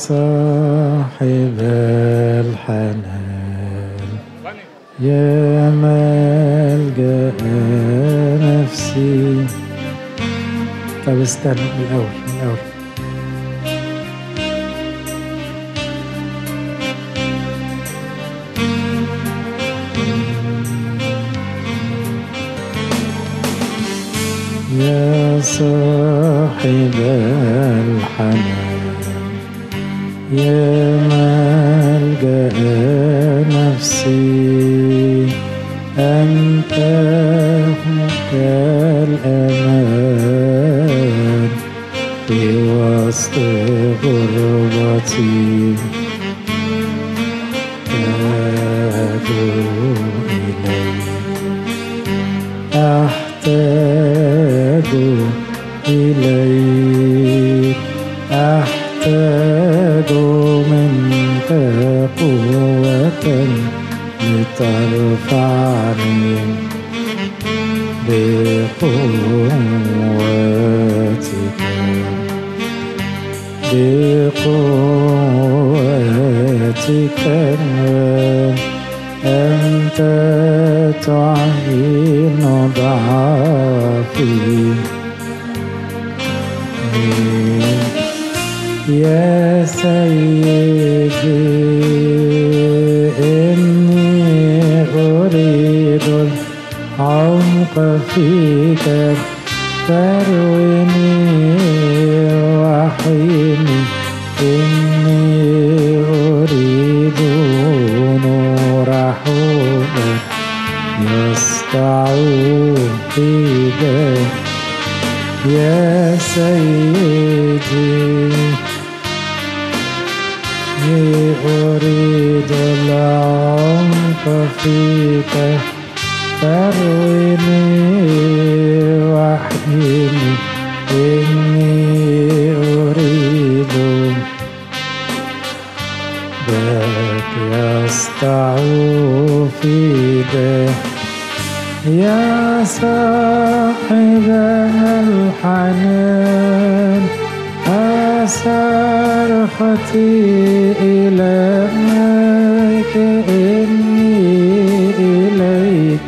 صاحب الحنان يا ملجأ نفسي. طب استنى من الأول يا صاحب الحنان يا ملجأ نفسي أنت كالأمان في وسط غربتي أدعو إليك أحتاج إليك أحتاج منك قوة لترفعني بقوتك أنت تعين ضعفي يا سيدي إني أريد العمق فيك فارويني وحيني إني أريد نور حبك يسطع فيك يا سيدي أريد العمق فيك فارويني وحيني إني أريد بك يسطع فيك يا صاحب الحنان صرختي إليك إني إليك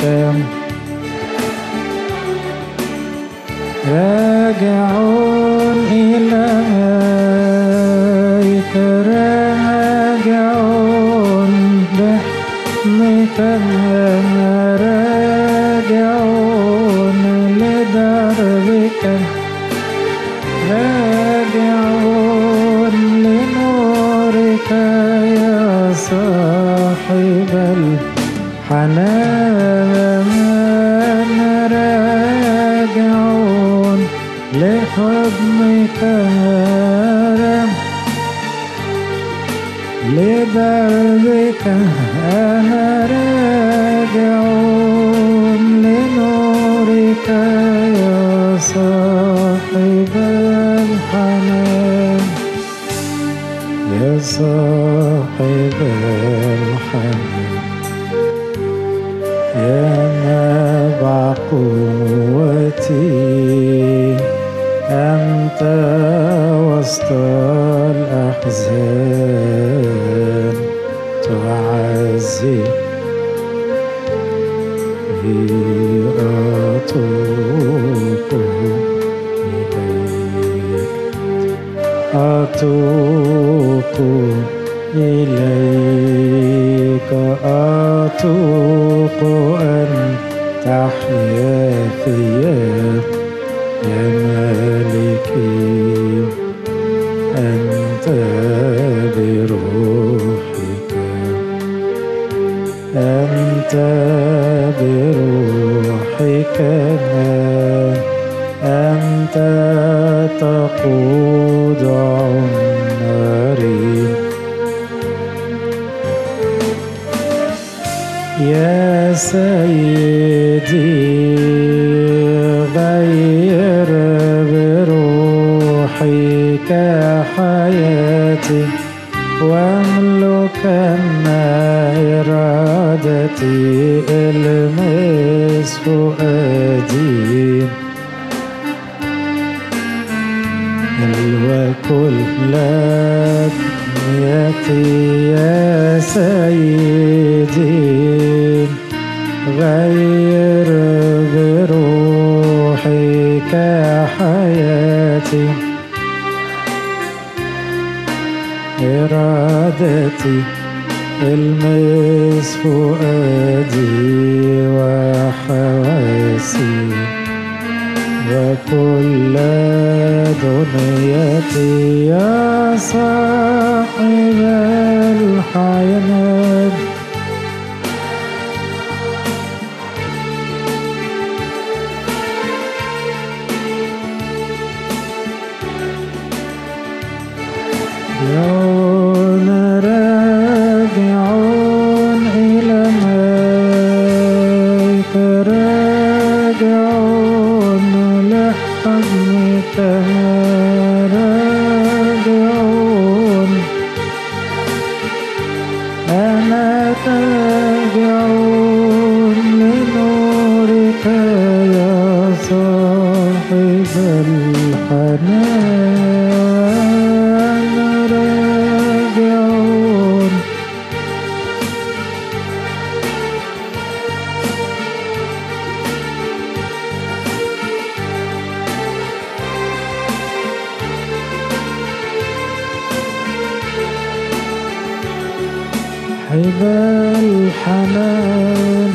راجع إليك راجع بحمك راجع لدربك راجع لنورك يا صاحب الحنان راجع لحضنك لدربك أنا راجع لنورك يا صاحب الحنان يا صاحب الحنان يا نبع قوتي أنت وسط الأحزان تعزي أتوق إليك أتوق إليك أتوق أن تحيا فيا يا مالكي أنت بروحك أنت بروحك أنت تقود عمري يا سيدي غير بروحك حياتي واملكن إرادتي المس فؤادي الوكل لك يا سيدي غير بروحك حياتي إرادتي المس فؤادي وحواسي وكل دنيتي يا صاحب الحياة يوم راجعون إلى ماك راجعون لحضنك راجعون أنا راجعون لنورك يا صاحب الحنان الحنان.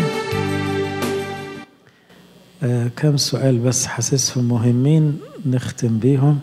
كم سؤال بس حاسسهم مهمين نختم بيهم.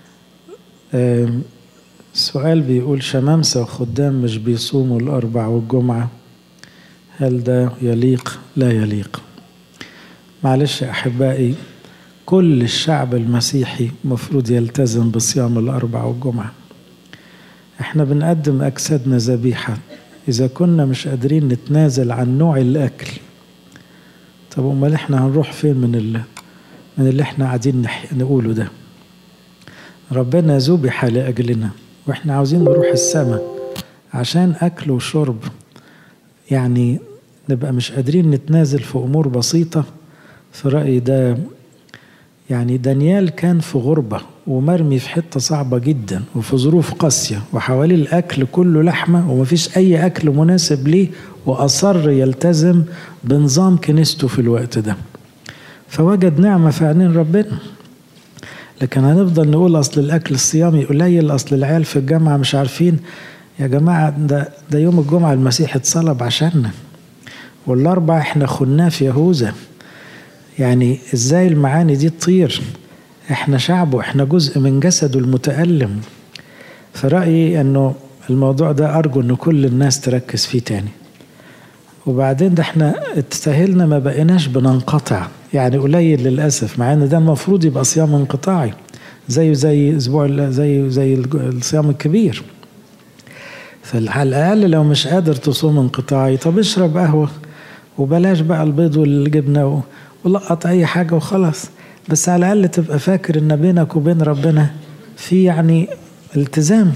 سؤال بيقول شمامسة وخدام مش بيصوموا الأربع والجمعة، هل ده يليق؟ لا يليق. معلش يا أحبائي، كل الشعب المسيحي مفروض يلتزم بصيام الأربع والجمعة. احنا بنقدم أجسادنا ذبيحة، إذا كنا مش قادرين نتنازل عن نوع الأكل، طب أمال إحنا هنروح فين من اللي إحنا قاعدين نقوله ده؟ ربنا ذبح لأجلنا وإحنا عاوزين نروح السماء عشان أكل وشرب، يعني نبقى مش قادرين نتنازل في أمور بسيطة. في رأيي ده يعني دانيال كان في غربة ومرمي في حتة صعبة جدا وفي ظروف قاسية وحواليه الأكل كله لحمة ومفيش أي أكل مناسب ليه، وأصر يلتزم بنظام كنيسته في الوقت ده، فوجد نعمة في عينين ربنا. لكن هنفضل نقول أصل الأكل الصيامي قليل، أصل العيال في الجامعة مش عارفين. يا جماعة ده يوم الجمعة المسيح اتصلب عشاننا، والأربع احنا خناه في يهوذا. يعني ازاي المعاني دي تطير؟ احنا شعبه، احنا جزء من جسده المتألم. في رأيي انه الموضوع ده ارجو ان كل الناس تركز فيه تاني. وبعدين ده احنا اتسهلنا، ما بقيناش بننقطع، يعني قليل للأسف، مع ان ده المفروض يبقى صيام انقطاعي زي اسبوع زي الصيام الكبير. فعلى الأقل لو مش قادر تصوم انقطاعي، طب اشرب قهوة وبلاش بقى البيض والجبنة ولقط أي حاجة وخلاص، بس على الأقل تبقى فاكر إن بينك وبين ربنا في يعني التزام.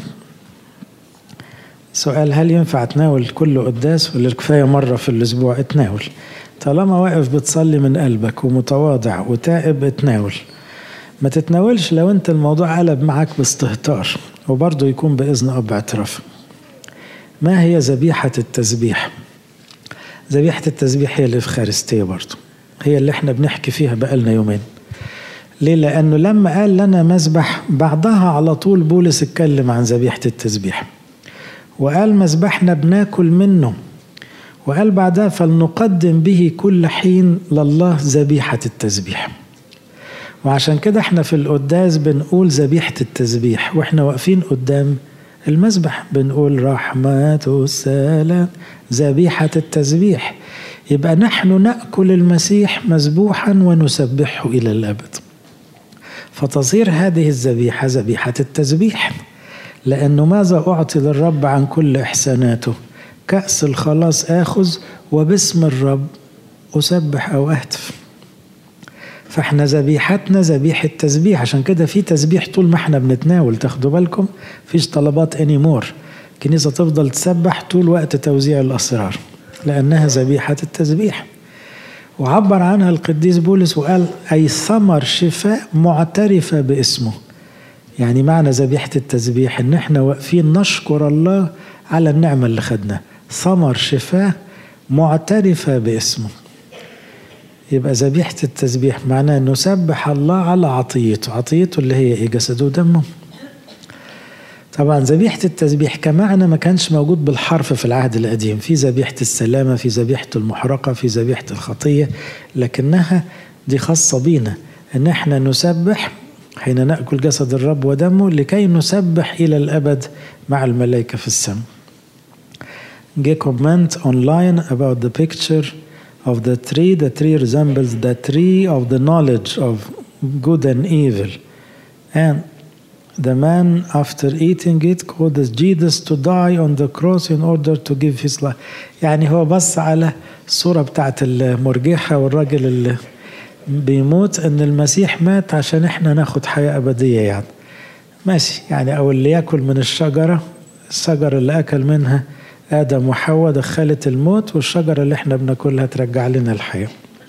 سؤال: هل ينفع تناول كل قداس ولا كفاية مرة في الأسبوع؟ اتناول، طالما واقف بتصلي من قلبك ومتواضع وتائب اتناول. ما تتناولش لو انت الموضوع قلب معك باستهتار، وبرضه يكون بإذن أب اعتراف. ما هي ذبيحة التسبيح؟ ذبيحة التسبيح هي الإفخارستية، برضه هي اللي احنا بنحكي فيها بقالنا يومين. ليه؟ لأنه لما قال لنا مذبح بعدها على طول بولس اتكلم عن ذبيحة التسبيح، وقال مذبحنا بناكل منه، وقال بعدها فلنقدم به كل حين لله ذبيحة التسبيح. وعشان كده احنا في القداس بنقول ذبيحة التسبيح، واحنا واقفين قدام المذبح بنقول رحمة السلام ذبيحة التسبيح. يبقى نحن نأكل المسيح مذبوحا ونسبحه إلى الأبد، فتصير هذه الذبيحة ذبيحة التسبيح. لأنه ماذا أعطي للرب عن كل إحساناته؟ كأس الخلاص آخذ وباسم الرب أسبح أو أهتف. فاحنا ذبيحتنا ذبيحة تسبيح. عشان كده في تسبيح طول ما احنا بنتناول، تاخدوا بالكم فيش طلبات anymore، الكنيسة تفضل تسبح طول وقت توزيع الأسرار لأنها ذبيحة التسبيح. وعبر عنها القديس بولس وقال أي ثمر شفاء معترفة باسمه. يعني معنى ذبيحة التسبيح إن احنا واقفين نشكر الله على النعمة اللي خدناها، ثمر شفاه معترفة باسمه. يبقى ذبيحة التسبيح معناه أن نسبح الله على عطيته اللي هي جسده ودمه. طبعا ذبيحة التسبيح كمعنى ما كانش موجود بالحرف في العهد القديم، في ذبيحة السلامة، في ذبيحة المحرقة، في ذبيحة الخطية، لكنها دي خاصة بينا أن احنا نسبح حين نأكل جسد الرب ودمه لكي نسبح إلى الأبد مع الملائكة في السماء. جه comment online about the picture of the tree. The tree resembles the tree of the knowledge of good and evil. And the man after eating it causes Jesus to die on the cross in order to give his life. يعني هو بص على الصورة بتاعت المرجحة والراجل اللي بيموت، ان المسيح مات عشان احنا ناخد حياة أبدية يعني. ماشي يعني، او اللي يأكل من الشجرة اللي أكل منها آدم وحواء دخلت الموت، والشجرة اللي احنا بناكلها ترجع لنا الحياة.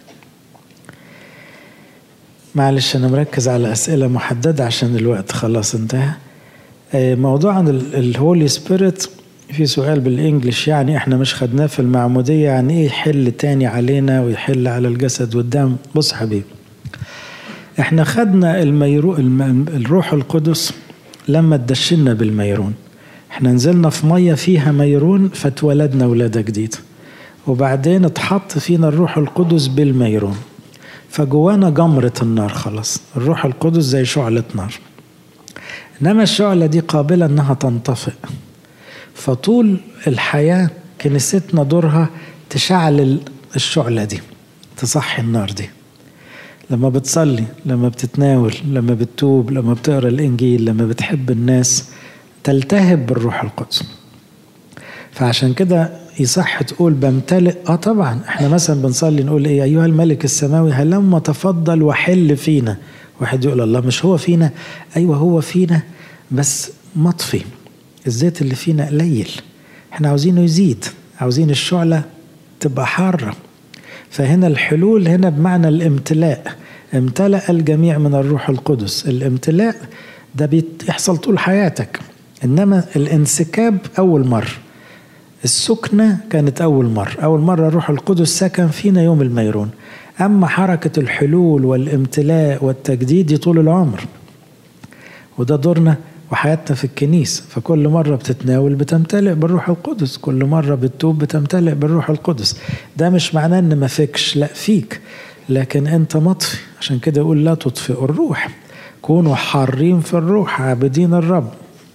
معلش أنا مركز على أسئلة محددة عشان الوقت خلاص انتهى. موضوع عن الهولي سبيريت، في سؤال بالإنجليش يعني احنا مش خدناه في المعمودية، يعني ايه يحل تاني علينا ويحل على الجسد والدم؟ بص حبيبي، احنا خدنا الروح القدس لما تدشنا بالميرون. احنا نزلنا في مية فيها ميرون فتولدنا ولادة جديد، وبعدين اتحط فينا الروح القدس بالميرون، فجوانا جمرة النار خلاص. الروح القدس زي شعلة نار، انما الشعلة دي قابلة انها تنطفئ، فطول الحياة كنيستنا دورها تشعل الشعلة دي، تصحي النار دي. لما بتصلي، لما بتتناول، لما بتتوب، لما بتقرأ الإنجيل، لما بتحب الناس، تلتهب بالروح القدس. فعشان كده يصح تقول بمتلئ. طبعا احنا مثلا بنصلي نقول ايه؟ ايها الملك السماوي هلما تفضل وحل فينا. واحد يقول الله مش هو فينا؟ ايوه هو فينا بس مطفي، الزيت اللي فينا قليل، احنا عاوزينه يزيد، عاوزين الشعلة تبقى حارة. فهنا الحلول هنا بمعنى الامتلاء، امتلأ الجميع من الروح القدس. الامتلاء ده بيحصل طول حياتك، انما الانسكاب اول مرة، السكنة كانت أول مرة الروح القدس سكن فينا يوم الميرون. أما حركة الحلول والامتلاء والتجديد دي طول العمر، وده دورنا وحياتنا في الكنيسة. فكل مرة بتتناول بتمتلئ بالروح القدس، كل مرة بتتوب بتمتلئ بالروح القدس. ده مش معناه ان ما فيكش، لا فيك، لكن انت مطفي. عشان كده يقول لا تطفئوا الروح، كونوا حارين في الروح عابدين الرب.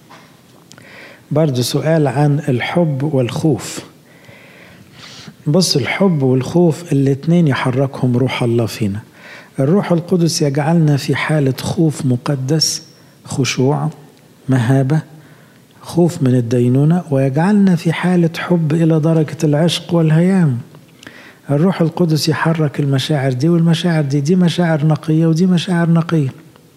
برضو سؤال عن الحب والخوف. بص، الحب والخوف الاتنين يحركهم روح الله فينا. الروح القدس يجعلنا في حالة خوف مقدس، خشوع، مهابة، خوف من الدينونة، ويجعلنا في حالة حب إلى درجة العشق والهيام. الروح القدس يحرك المشاعر دي والمشاعر دي مشاعر نقية ودي مشاعر نقية.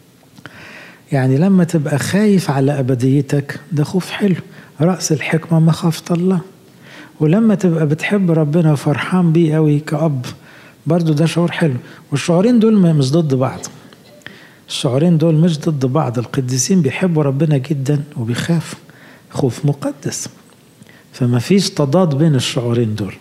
يعني لما تبقى خايف على أبديتك ده خوف حلو، رأس الحكمة مخافة الله. ولما تبقى بتحب ربنا وفرحان بيه قوي كأب، برضو ده شعور حلو. والشعورين دول مش ضد بعض، الشعورين دول مش ضد بعض. القديسين بيحبوا ربنا جدا وبيخافوا، خوف مقدس، فما فيش تضاد بين الشعورين دول.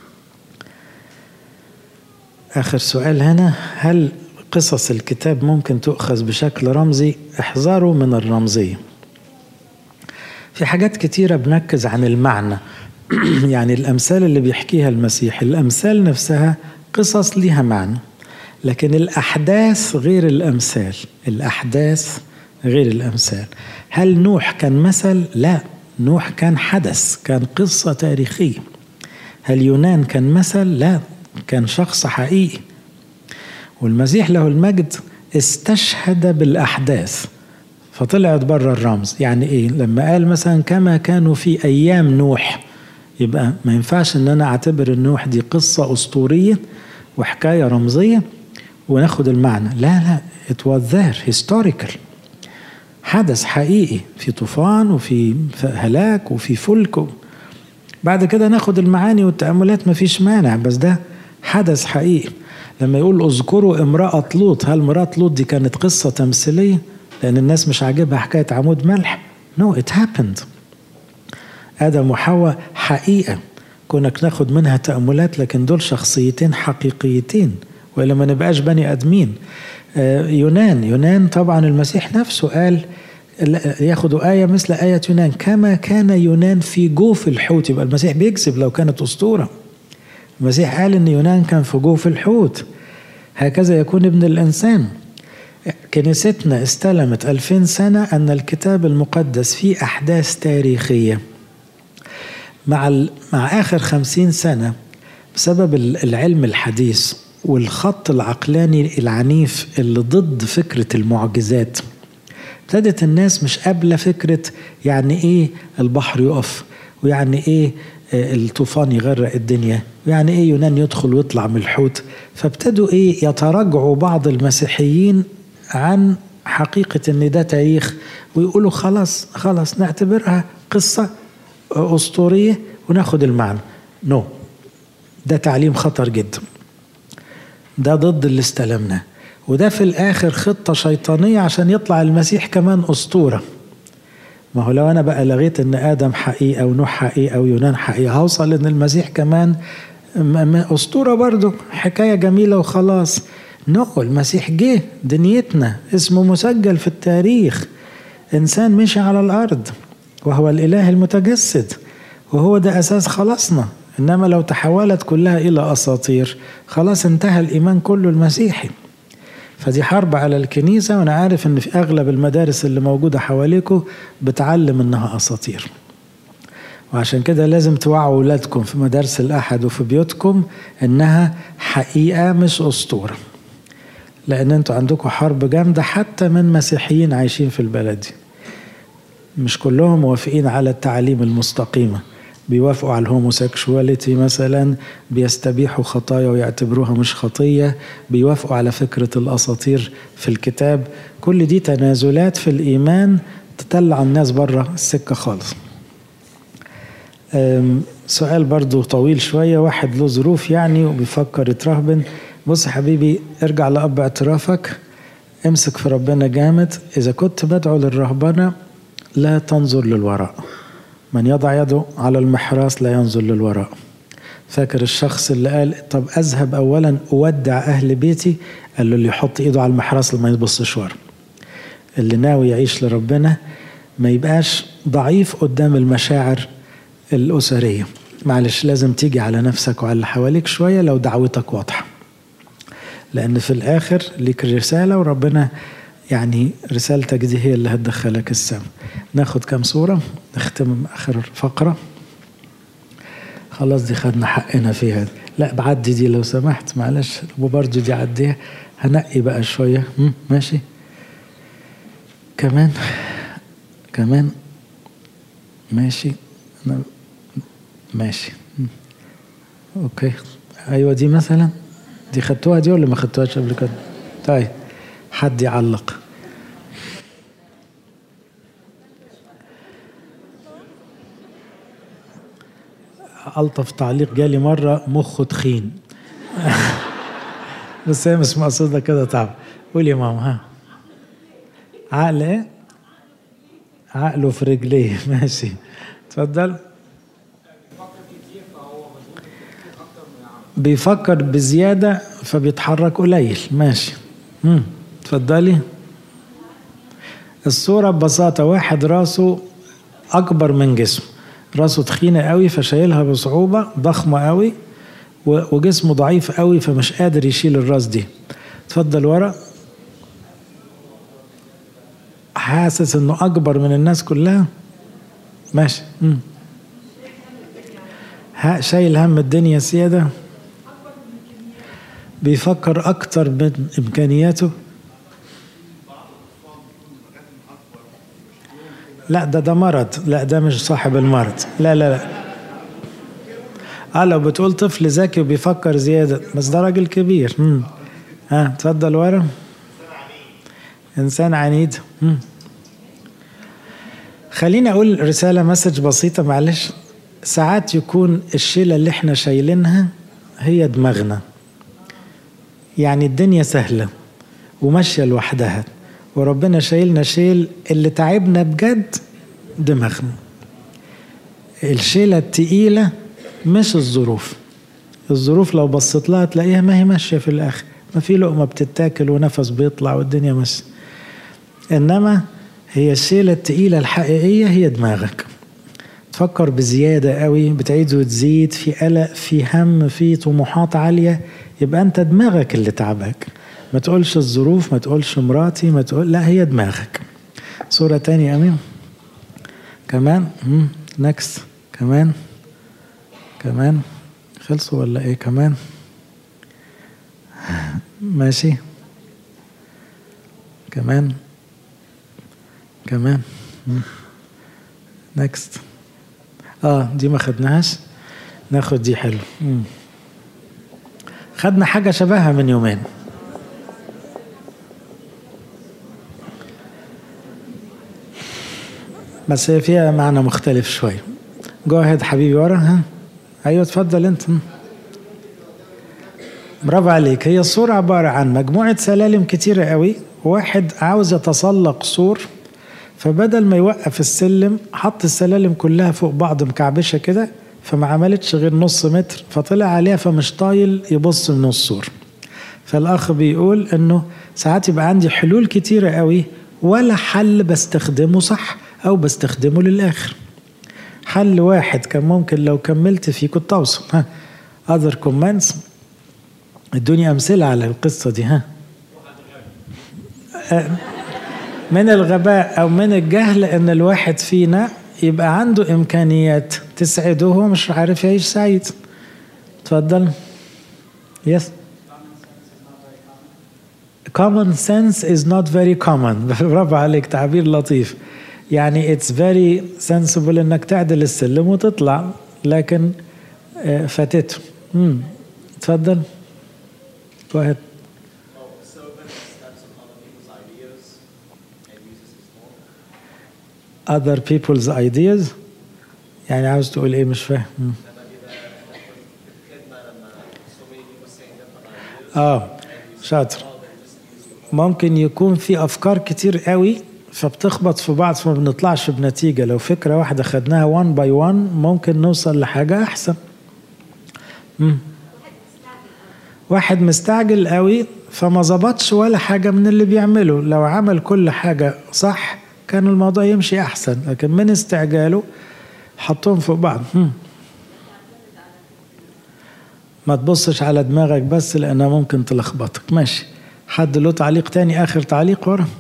آخر سؤال هنا، هل قصص الكتاب ممكن تؤخذ بشكل رمزي؟ احذروا من الرمزية. في حاجات كتيرة بنركز عن المعنى يعني الأمثال اللي بيحكيها المسيح، الأمثال نفسها قصص ليها معنى، لكن الأحداث غير الأمثال، الأحداث غير الأمثال. هل نوح كان مثل؟ لا، نوح كان حدث، كان قصة تاريخية. هل يونان كان مثل؟ لا، كان شخص حقيقي. والمسيح له المجد استشهد بالأحداث فطلعت بره الرمز. يعني إيه؟ لما قال مثلا كما كانوا في أيام نوح، يبقى ما ينفعش أن أنا أعتبر النوح دي قصة أسطورية وحكاية رمزية وناخد المعنى. لا، it was there historical، حدث حقيقي، في طوفان وفي هلاك وفي فلك. بعد كده ناخد المعاني والتأملات، ما فيش مانع، بس ده حدث حقيقي. لما يقول اذكروا امرأة لوط، هل امرأة لوط دي كانت قصة تمثيلية؟ لأن الناس مش عاجبها حكاية عمود ملح. No, it happened. آدم وحواء حقيقة كونك ناخد منها تأملات، لكن دول شخصيتين حقيقيتين، وإلا ما نبقاش بني آدمين. يونان طبعا المسيح نفسه قال ياخدوا آية مثل آية يونان، كما كان يونان في جوف الحوت. يبقى المسيح بيكذب لو كانت أسطورة. المسيح قال إن يونان كان في جوف الحوت، هكذا يكون ابن الإنسان. كنيستنا استلمت 2000 سنة أن الكتاب المقدس فيه أحداث تاريخية. مع آخر 50 سنة بسبب العلم الحديث والخط العقلاني العنيف اللي ضد فكرة المعجزات، ابتدت الناس مش قابلة فكرة يعني إيه البحر يقف، ويعني إيه الطوفان يغرق الدنيا، ويعني إيه يونان يدخل ويطلع من الحوت. فابتدوا يتراجعوا بعض المسيحيين عن حقيقة إن ده تاريخ، ويقولوا خلاص نعتبرها قصة أسطورية وناخد المعنى. نو، ده تعليم خطر جدا، ده ضد اللي استلمناه، وده في الآخر خطة شيطانية عشان يطلع المسيح كمان أسطورة. ما هو لو أنا بقى لغيت إن آدم حقيقة ونوح حقيقة ويونان حقيقة، هوصل إن المسيح كمان أسطورة برضو، حكاية جميلة وخلاص. نو، المسيح جه دنيتنا، اسمه مسجل في التاريخ، إنسان مشي على الأرض وهو الإله المتجسد، وهو ده أساس خلاصنا. إنما لو تحولت كلها إلى أساطير خلاص انتهى الإيمان كله المسيحي. فدي حرب على الكنيسة، وأنا عارف إن في أغلب المدارس اللي موجودة حواليكم بتعلم إنها أساطير، وعشان كده لازم توعوا أولادكم في مدارس الأحد وفي بيوتكم إنها حقيقة مش أسطورة، لأن أنتوا عندكم حرب جامدة حتى من مسيحيين عايشين في البلد دي. مش كلهم موافقين على التعاليم المستقيمة، بيوافقوا على الهوموسيكشواليتي مثلا، بيستبيحوا خطايا ويعتبروها مش خطية، بيوافقوا على فكرة الأساطير في الكتاب. كل دي تنازلات في الإيمان تطلع الناس بره السكة خالص. سؤال برضو طويل شوية، واحد له ظروف يعني وبيفكر يترهبن. بص يا حبيبي، ارجع لأب اعترافك، امسك في ربنا جامد. إذا كنت بدعو للرهبنة لا تنظر للوراء، من يضع يده على المحراث لا ينظر للوراء. فاكر الشخص اللي قال طب أذهب أولا أودع أهل بيتي؟ قال له اللي يحط إيده على المحراث ما يبصش ورا. اللي ناوي يعيش لربنا ما يبقاش ضعيف قدام المشاعر الأسرية. معلش لازم تيجي على نفسك وعلى اللي حواليك شوية لو دعوتك واضحة، لأن في الآخر ليك رسالة، وربنا يعني رسالتك دي هي اللي هتدخلك السما. ناخد كام صورة نختم آخر فقرة. خلاص دي خدنا حقنا فيها. لا بعدي دي لو سمحت، معلش، وبرضو دي عديها. هنقي بقى شوية. ماشي، كمان ماشي ماشي. اوكي، ايوه دي مثلا، دي خدتوها دي ولا ما خدتوهاش قبل كده؟ طيب حد يعلق. ألطف تعليق جالي مرة، مخه تخين بس هي مش مقصودة كده طبعا. قول يا ماما. ها، عقل ايه؟ عقله في رجليه. ماشي، اتفضل. بيفكر بزيادة فبيتحرك قليل. ماشي، اتفضلي. الصورة ببساطة، واحد راسه أكبر من جسمه، راسه تخينة قوي فشايلها بصعوبة، ضخمة قوي، وجسمه ضعيف قوي فمش قادر يشيل الراس دي. اتفضل ورا. حاسس انه اكبر من الناس كلها. ماشي. شايل هم الدنيا سيادة، بيفكر اكتر من امكانياته. لا ده مرض، لا ده مش صاحب المرض. لا لو بتقول طفل ذكي وبيفكر زيادة، بس ده راجل كبير. اتفضل ورا. انسان عنيد. خليني اقول رسالة مسج بسيطة، معلش. ساعات يكون الشيلة اللي احنا شايلينها هي دماغنا، يعني الدنيا سهلة وماشية لوحدها وربنا شايلنا شيل اللي تعبنا بجد دماغنا. الشيلة التقيلة مش الظروف. الظروف لو بصيت لها تلاقيها ما هي ماشية في الآخر، ما في لقمة بتتاكل ونفس بيطلع والدنيا ماشية. إنما هي الشيلة التقيلة الحقيقية هي دماغك. تفكر بزيادة قوي، بتعيد وتزيد، في قلق، في هم، في طموحات عالية، يبقى أنت دماغك اللي تعبك. ما تقولش الظروف، ما تقولش مراتي، ما تقول، لا، هي دماغك. صورة تانية أمين كمان. نكست كمان. كمان خلصوا ولا ايه؟ كمان ماشي. كمان كمان نكست. دي ما خدناهاش، ناخد دي. حلو. خدنا حاجة شبهها من يومين، بس هي فيها معنى مختلف شوية. جو اهيد حبيبي ورا. ايوه اتفضل انت. برافو عليك. هي الصورة عبارة عن مجموعة سلالم كتيرة قوي. واحد عاوز يتسلق سور، فبدل ما يوقف السلم حط السلالم كلها فوق بعض مكعبشة كده، فما عملتش غير نص متر، فطلع عليها فمش طايل يبص من السور. فالأخ بيقول انه ساعات يبقى عندي حلول كتيرة قوي ولا حل بستخدمه صح او بستخدمه للآخر. حل واحد كان ممكن لو كملت فيه كنت اوصل. other comments. ادوني امثله على القصه دي. من الغباء او من الجهل ان الواحد فينا يبقى عنده امكانيات تسعده وهو مش عارف يعيش سعيد. اتفضل. yes. common sense is not very common. برافو عليك، تعبير لطيف. يعني it's very sensible انك تعدل السلم وتطلع، لكن فاتته. اتفضل. go ahead. other people's ideas. يعني عاوز تقول ايه؟ مش فاهم. شاطر. ممكن يكون في افكار كتير قوي فبتخبط في بعض فما بنطلعش بنتيجة. لو فكرة واحدة خدناها one by one ممكن نوصل لحاجة أحسن. واحد مستعجل قوي فما زبطش ولا حاجة من اللي بيعمله. لو عمل كل حاجة صح كان الموضوع يمشي أحسن، لكن من استعجاله حطهم فوق بعض. ما تبصش على دماغك بس لأنها ممكن تلخبطك. ماشي. حد له تعليق تاني؟ آخر تعليق ورا.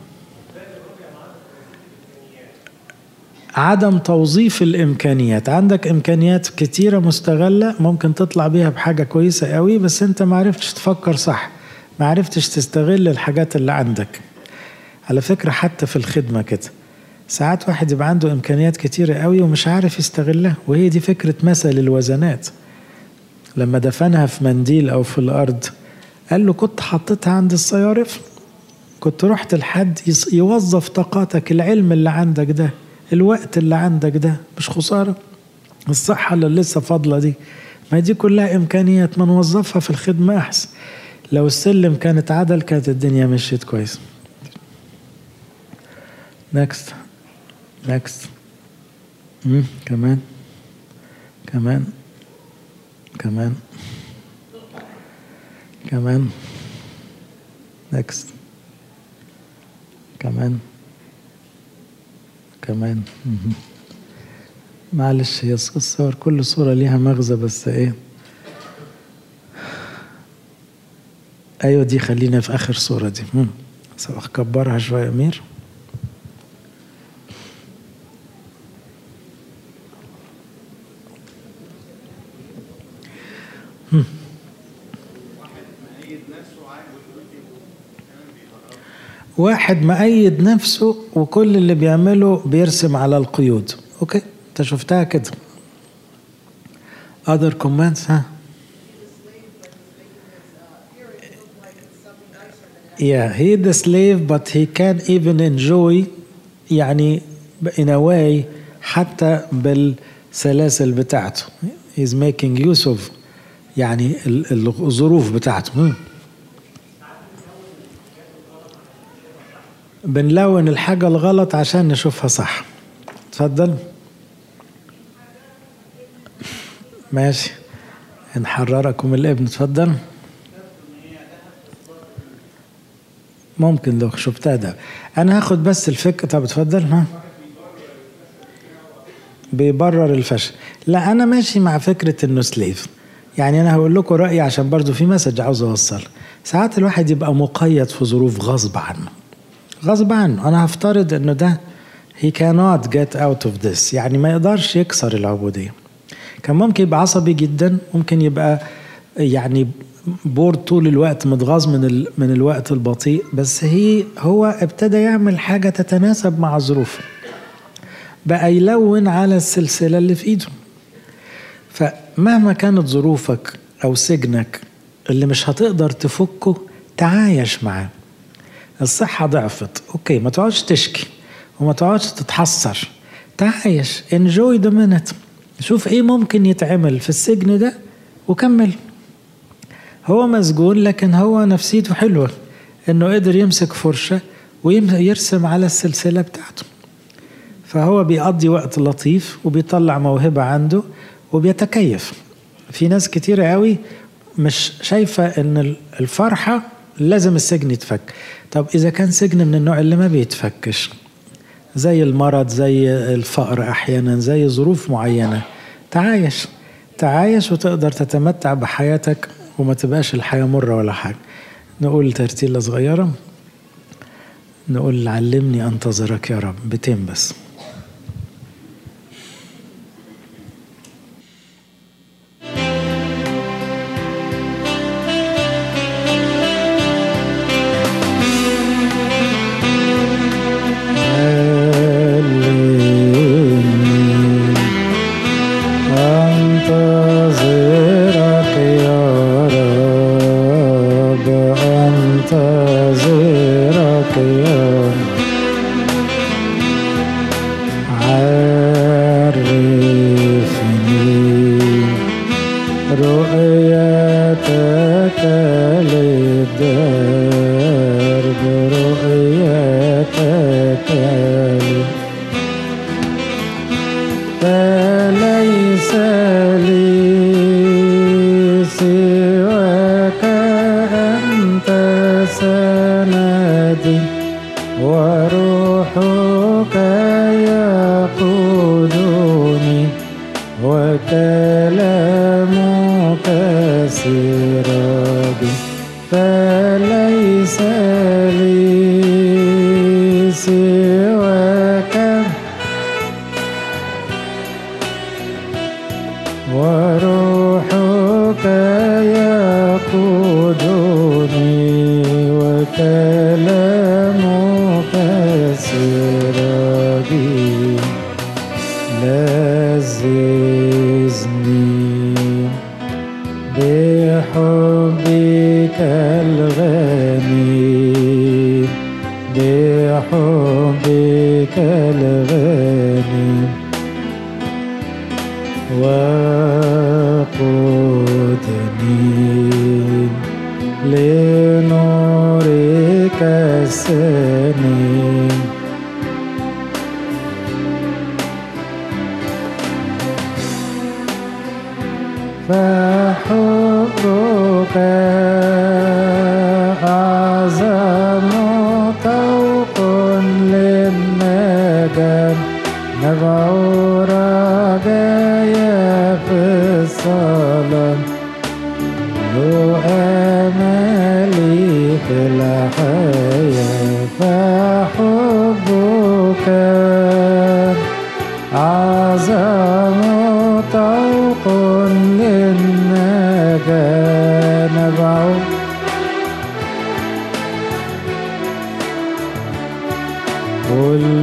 عدم توظيف الإمكانيات. عندك إمكانيات كتيرة مستغلة ممكن تطلع بيها بحاجة كويسة قوي، بس أنت معرفتش تفكر صح، معرفتش تستغل الحاجات اللي عندك. على فكرة حتى في الخدمة كده ساعات واحد يبقى عنده إمكانيات كتيرة قوي ومش عارف يستغلها، وهي دي فكرة مثل الوزنات. لما دفنها في منديل أو في الأرض قال له كنت حطيتها عند الصيارف، كنت رحت لحد يوظف طاقاتك، العلم اللي عندك ده، الوقت اللي عندك ده، مش خسارة؟ الصحة اللي لسه فاضلة دي، ما دي كلها إمكانيات ما نوظفها في الخدمة أحسن. لو السلم كانت عدل كانت الدنيا مشيت كويس. next. كمان كمان كمان كمان next. كمان كمان. معلش هي الصور كل صورة ليها مغزى، بس ايه. ايوه دي خلينا في اخر صورة دي. اكبرها شوية امير. واحد مأيد نفسه وكل اللي بيعمله بيرسم على القيود. اوكي انت شفتها كده. other comments. yeah he the slave but he can even enjoy يعني in a way حتى بالسلاسل بتاعته. he's making use of يعني الظروف بتاعته. بنلون الحاجة الغلط عشان نشوفها صح. اتفضل. ماشي. نحرركم الابن. اتفضل. ممكن لو شفتها ده. انا هاخد بس الفكرة. طب اتفضل. ها، بيبرر الفشل. لا انا ماشي مع فكرة انه سليف. يعني انا هقول لكم رأيي عشان برضو في مسج عاوز اوصل. ساعات الواحد يبقى مقيد في ظروف غصب عنه. غصب عنه. انا هفترض انه ده he cannot get out of this، يعني ما يقدرش يكسر العبودية. كان ممكن يبقى عصبي جدا، ممكن يبقى يعني بورد طول الوقت، متغاظ من الوقت البطيء، بس هو ابتدى يعمل حاجة تتناسب مع ظروفه، بقى يلون على السلسلة اللي في ايده. فمهما كانت ظروفك او سجنك اللي مش هتقدر تفكه، تعايش معاه. الصحة ضعفت، اوكي، ما تقعدش تشكي وما تقعدش تتحسر، تعايش، enjoy the minute، شوف ايه ممكن يتعمل في السجن ده وكمل. هو مسجون لكن هو نفسيته حلوة، انه قدر يمسك فرشة ويرسم على السلسلة بتاعته. فهو بيقضي وقت لطيف وبيطلع موهبة عنده وبيتكيف. في ناس كتيرة قوي مش شايفة ان الفرحة لازم السجن يتفك. طب إذا كان سجن من النوع اللي ما بيتفكش، زي المرض، زي الفقر أحيانا، زي ظروف معينة، تعايش وتقدر تتمتع بحياتك وما تبقاش الحياة مرة ولا حاجة. نقول ترتيلة صغيرة، نقول علمني أنتظرك يا رب، بتين بس. فحبك أعظم طوق للنجاة، نبع رجايا في الصلاة، له أملي في الحياة. فحبك أعظم طوق للنجاة، نبع كل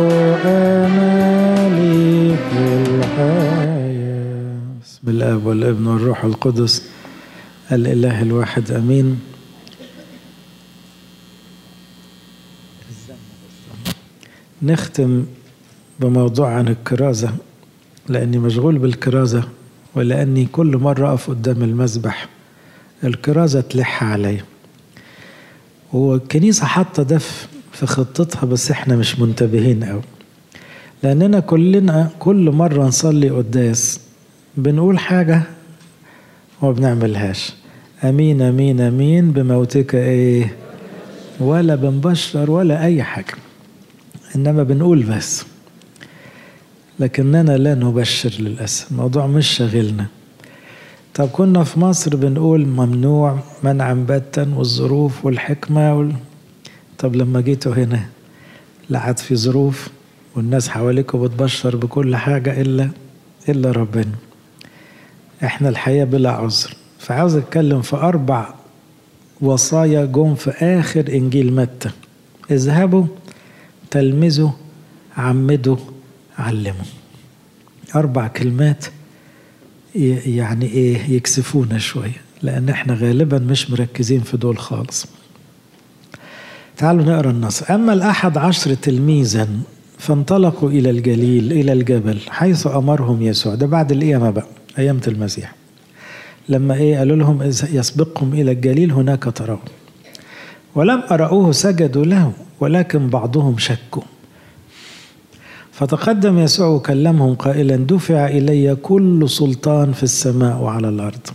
أملي في الحياة. بسم الآب والابن والروح القدس الإله الواحد أمين. نختم بموضوع عن الكرازة، لأني مشغول بالكرازة، ولأني كل مرة أقف قدام المذبح الكرازة تلح علي، والكنيسة حاطة ده في خطتها، بس احنا مش منتبهين قوي. لأننا كلنا كل مرة نصلي قداس بنقول حاجة وما بنعملهاش. أمين أمين أمين بموتك إيه، ولا بنبشر ولا أي حاجة، إنما بنقول بس، لكننا لا نبشر للأسف. الموضوع مش شاغلنا. طب كنا في مصر بنقول ممنوع منعا باتا والظروف والحكمة طب لما جيتوا هنا لا عاد في ظروف، والناس حواليكوا بتبشر بكل حاجة إلا ربنا. احنا الحياة بلا عذر. فعاوز اتكلم في 4 وصايا جم في آخر إنجيل متى: اذهبوا تلمذوا عمدوا علموا. 4 كلمات يعني ايه يكسفونا شوية، لأن احنا غالبا مش مركزين في دول خالص. تعالوا نقرأ النص. أما 11 تلميذا فانطلقوا إلى الجليل إلى الجبل حيث أمرهم يسوع. ده بعد القيامة بقى، أيامة المسيح، لما قالوا لهم يسبقهم إلى الجليل هناك ترون. ولم أرأوه سجدوا له، ولكن بعضهم شكوا. فتقدم يسوع وكلمهم قائلا: دفع إلي كل سلطان في السماء وعلى الأرض،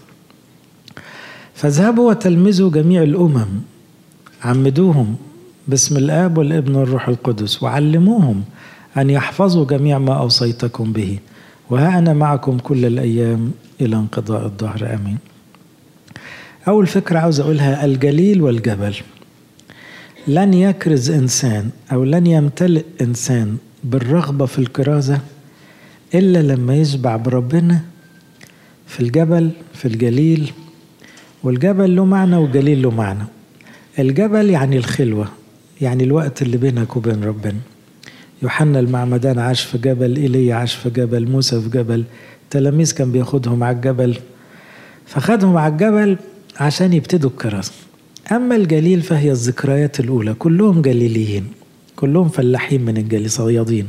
فاذهبوا وتلمذوا جميع الأمم، عمدوهم باسم الآب والابن والروح القدس، وعلموهم أن يحفظوا جميع ما أوصيتكم به، وها أنا معكم كل الأيام إلى انقضاء الدهر. آمين. أول فكرة عاوز أقولها: الجليل والجبل. لن يكرز إنسان أو لن يمتلئ إنسان بالرغبة في الكرازة إلا لما يشبع بربنا في الجبل، في الجليل. والجبل له معنى والجليل له معنى. الجبل يعني الخلوة، يعني الوقت اللي بينك وبين ربنا. يوحنا المعمدان عاش في جبل، إيليا عاش في جبل، موسى في جبل، التلاميذ كان بياخدهم على الجبل، فخدهم على الجبل عشان يبتدوا الكرازة. أما الجليل فهي الذكريات الأولى، كلهم جليليين، كلهم فلاحين من الجليل، صيادين.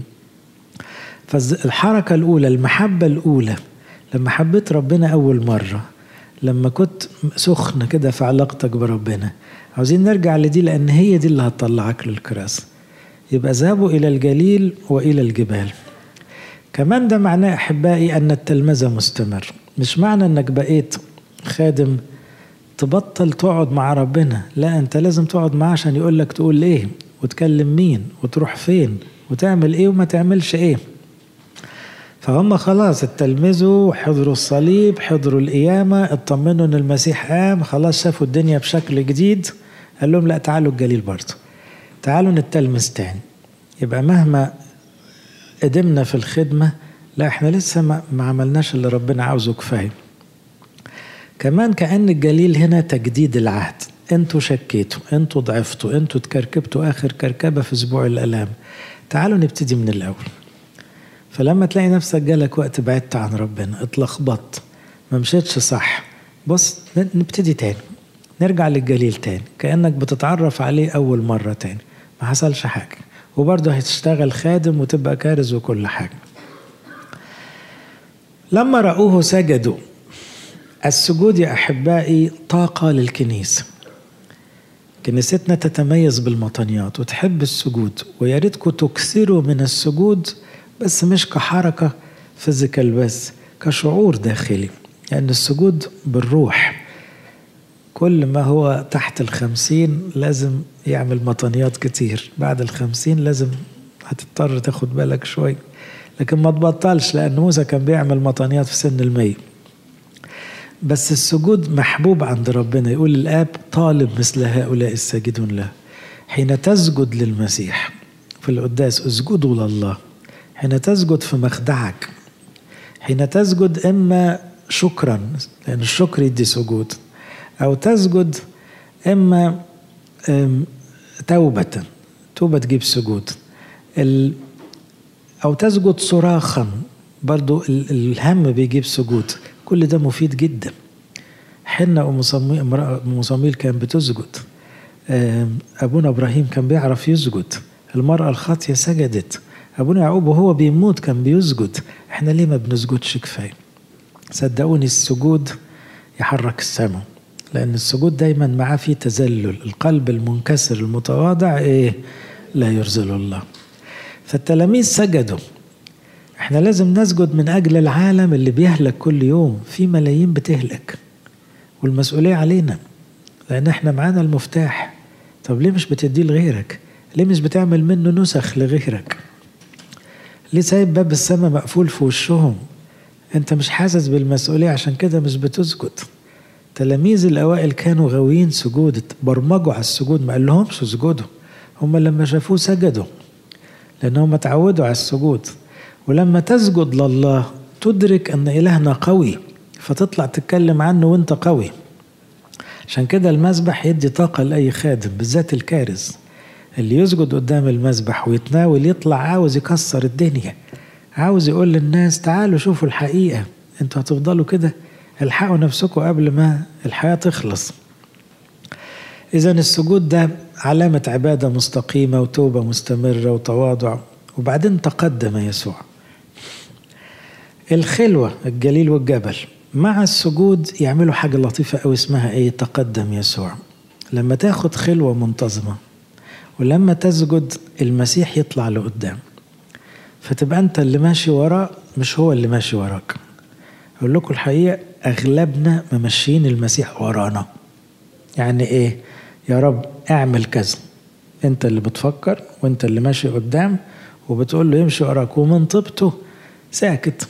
فالحركة الأولى، المحبة الأولى، لما حبيت ربنا أول مرة، لما كنت سخن كده في علاقتك بربنا، عاوزين نرجع لدي، لأن هي دي اللي هتطلعك للكرازة. يبقى ذهبوا إلى الجليل وإلى الجبال. كمان ده معناه أحبائي أن التلمذة مستمر. مش معنى أنك بقيت خادم تبطل تقعد مع ربنا، لا، أنت لازم تقعد معاه عشان يقولك تقول إيه وتكلم مين وتروح فين وتعمل إيه وما تعملش إيه. فهم خلاص اتلمذوا وحضروا الصليب، حضروا القيامة، اطمنوا ان المسيح قام، خلاص شافوا الدنيا بشكل جديد. قال لهم لا، تعالوا الجليل برضه، تعالوا نتلمذ تاني. يبقى مهما قدمنا في الخدمة، لا، احنا لسه ما عملناش اللي ربنا عاوزه كفاية. كمان كأن الجليل هنا تجديد العهد. انتوا شكيتوا، انتوا ضعفتوا، انتوا تكركبتوا آخر كركبة في أسبوع الآلام، تعالوا نبتدي من الأول. فلما تلاقي نفسك جالك وقت بعدت عن ربنا، اتلخبطت، ما مشيتش صح، بص نبتدي تاني، نرجع للجليل تاني، كأنك بتتعرف عليه أول مرة تاني، ما حصلش حاجة، وبرضه هتشتغل خادم وتبقى كارز وكل حاجة. لما رأوه سجدوا. السجود يا أحبائي طاقة للكنيسة. كنيستنا تتميز بالمطنيات وتحب السجود، ويا ريتكم تكثروا من السجود، بس مش كحركة فيزيكال، بس كشعور داخلي. لأن السجود بالروح. كل ما هو تحت 50 لازم يعمل مطنيات كتير، بعد 50 لازم هتضطر تاخد بالك شوي، لكن ما تبطلش، لأن موسى كان بيعمل مطنيات في سن 100. بس السجود محبوب عند ربنا. يقول الآب: طالب مثل هؤلاء الساجدون له. حين تسجد للمسيح في القداس اسجدوا لله. حين تسجد في مخدعك، حين تسجد إما شكرا، لأن الشكر يدي سجود، أو تسجد إما توبة تجيب سجود، أو تسجد صراخا، برضو الهم بيجيب سجود. كل ده مفيد جدا. حنا أم صمويل كان بتسجد، أبونا إبراهيم كان بيعرف يسجد، المرأة الخاطية سجدت، أبونا يعقوب وهو بيموت كان بيسجد. احنا ليه ما بنسجدش كفاية؟ صدقوني السجود يحرك السماء، لأن السجود دايما معاه فيه تذلل. القلب المنكسر المتواضع لا يرزله الله. فالتلاميذ سجدوا. احنا لازم نسجد من أجل العالم اللي بيهلك كل يوم، في ملايين بتهلك، والمسؤولية علينا لأن احنا معانا المفتاح. طب ليه مش بتديه لغيرك؟ ليه مش بتعمل منه نسخ لغيرك؟ ليه سايب باب السماء مقفول في وشهم؟ انت مش حاسس بالمسؤولية، عشان كده مش بتسجد. تلاميذ الأوائل كانوا غاويين سجود، برمجوا على السجود، ما قال لهمش اسجدوا، هم لما شافوه سجدوا لأنهم اتعودوا على السجود. ولما تسجد لله تدرك أن إلهنا قوي، فتطلع تتكلم عنه وانت قوي. عشان كده المسبح يدي طاقة لأي خادم، بالذات الكارز اللي يسجد قدام المسبح ويتناول يطلع عاوز يكسر الدنيا، عاوز يقول للناس تعالوا شوفوا الحقيقة، انتوا هتفضلوا كده؟ الحقوا نفسكم قبل ما الحياة تخلص. إذن السجود ده علامة عبادة مستقيمة وتوبة مستمرة وتواضع. وبعدين تقدم يسوع. الخلوة الجليل والجبل مع السجود يعملوا حاجة لطيفة أو اسمها إيه؟ تقدم يسوع. لما تاخد خلوة منتظمة ولما تسجد المسيح يطلع لقدام، فتبقى أنت اللي ماشي وراه مش هو اللي ماشي وراك. أقول لكم الحقيقة أغلبنا ممشيين المسيح ورانا. يعني إيه؟ يا رب اعمل كذا، أنت اللي بتفكر وأنت اللي ماشي قدام وبتقول له يمشي وراك، ومن طبته ساكت.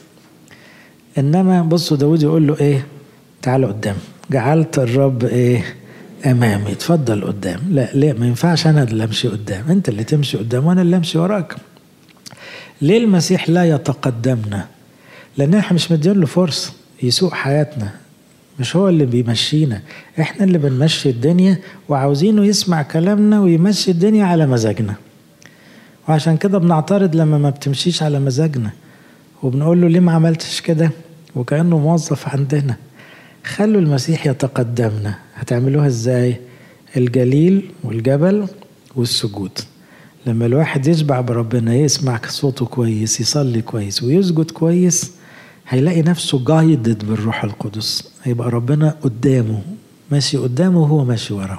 إنما بصوا داود يقول له إيه؟ تعال قدام، جعلت الرب إيه؟ أمامي، اتفضل قدام. لا ليه؟ ما ينفعش أنا اللي أمشي قدام، أنت اللي تمشي قدام وأنا اللي أمشي وراك. ليه المسيح لا يتقدمنا؟ لأن احنا مش مدين له فرصة يسوق حياتنا، مش هو اللي بيمشينا، احنا اللي بنمشي الدنيا وعاوزينه يسمع كلامنا ويمشي الدنيا على مزاجنا. وعشان كده بنعترض لما ما بتمشيش على مزاجنا، وبنقول له ليه ما عملتش كده، وكأنه موظف عندنا. خلوا المسيح يتقدمنا. هتعملوها ازاي؟ الجليل والجبل والسجود. لما الواحد يشبع بربنا، يسمع صوته كويس، يصلي كويس ويسجد كويس، هيلاقي نفسه جايدد بالروح القدس، هيبقى ربنا قدامه، ماشي قدامه وهو ماشي وراه.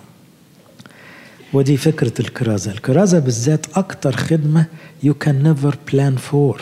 ودي فكرة الكرازة. الكرازة بالذات أكتر خدمة you can never plan for.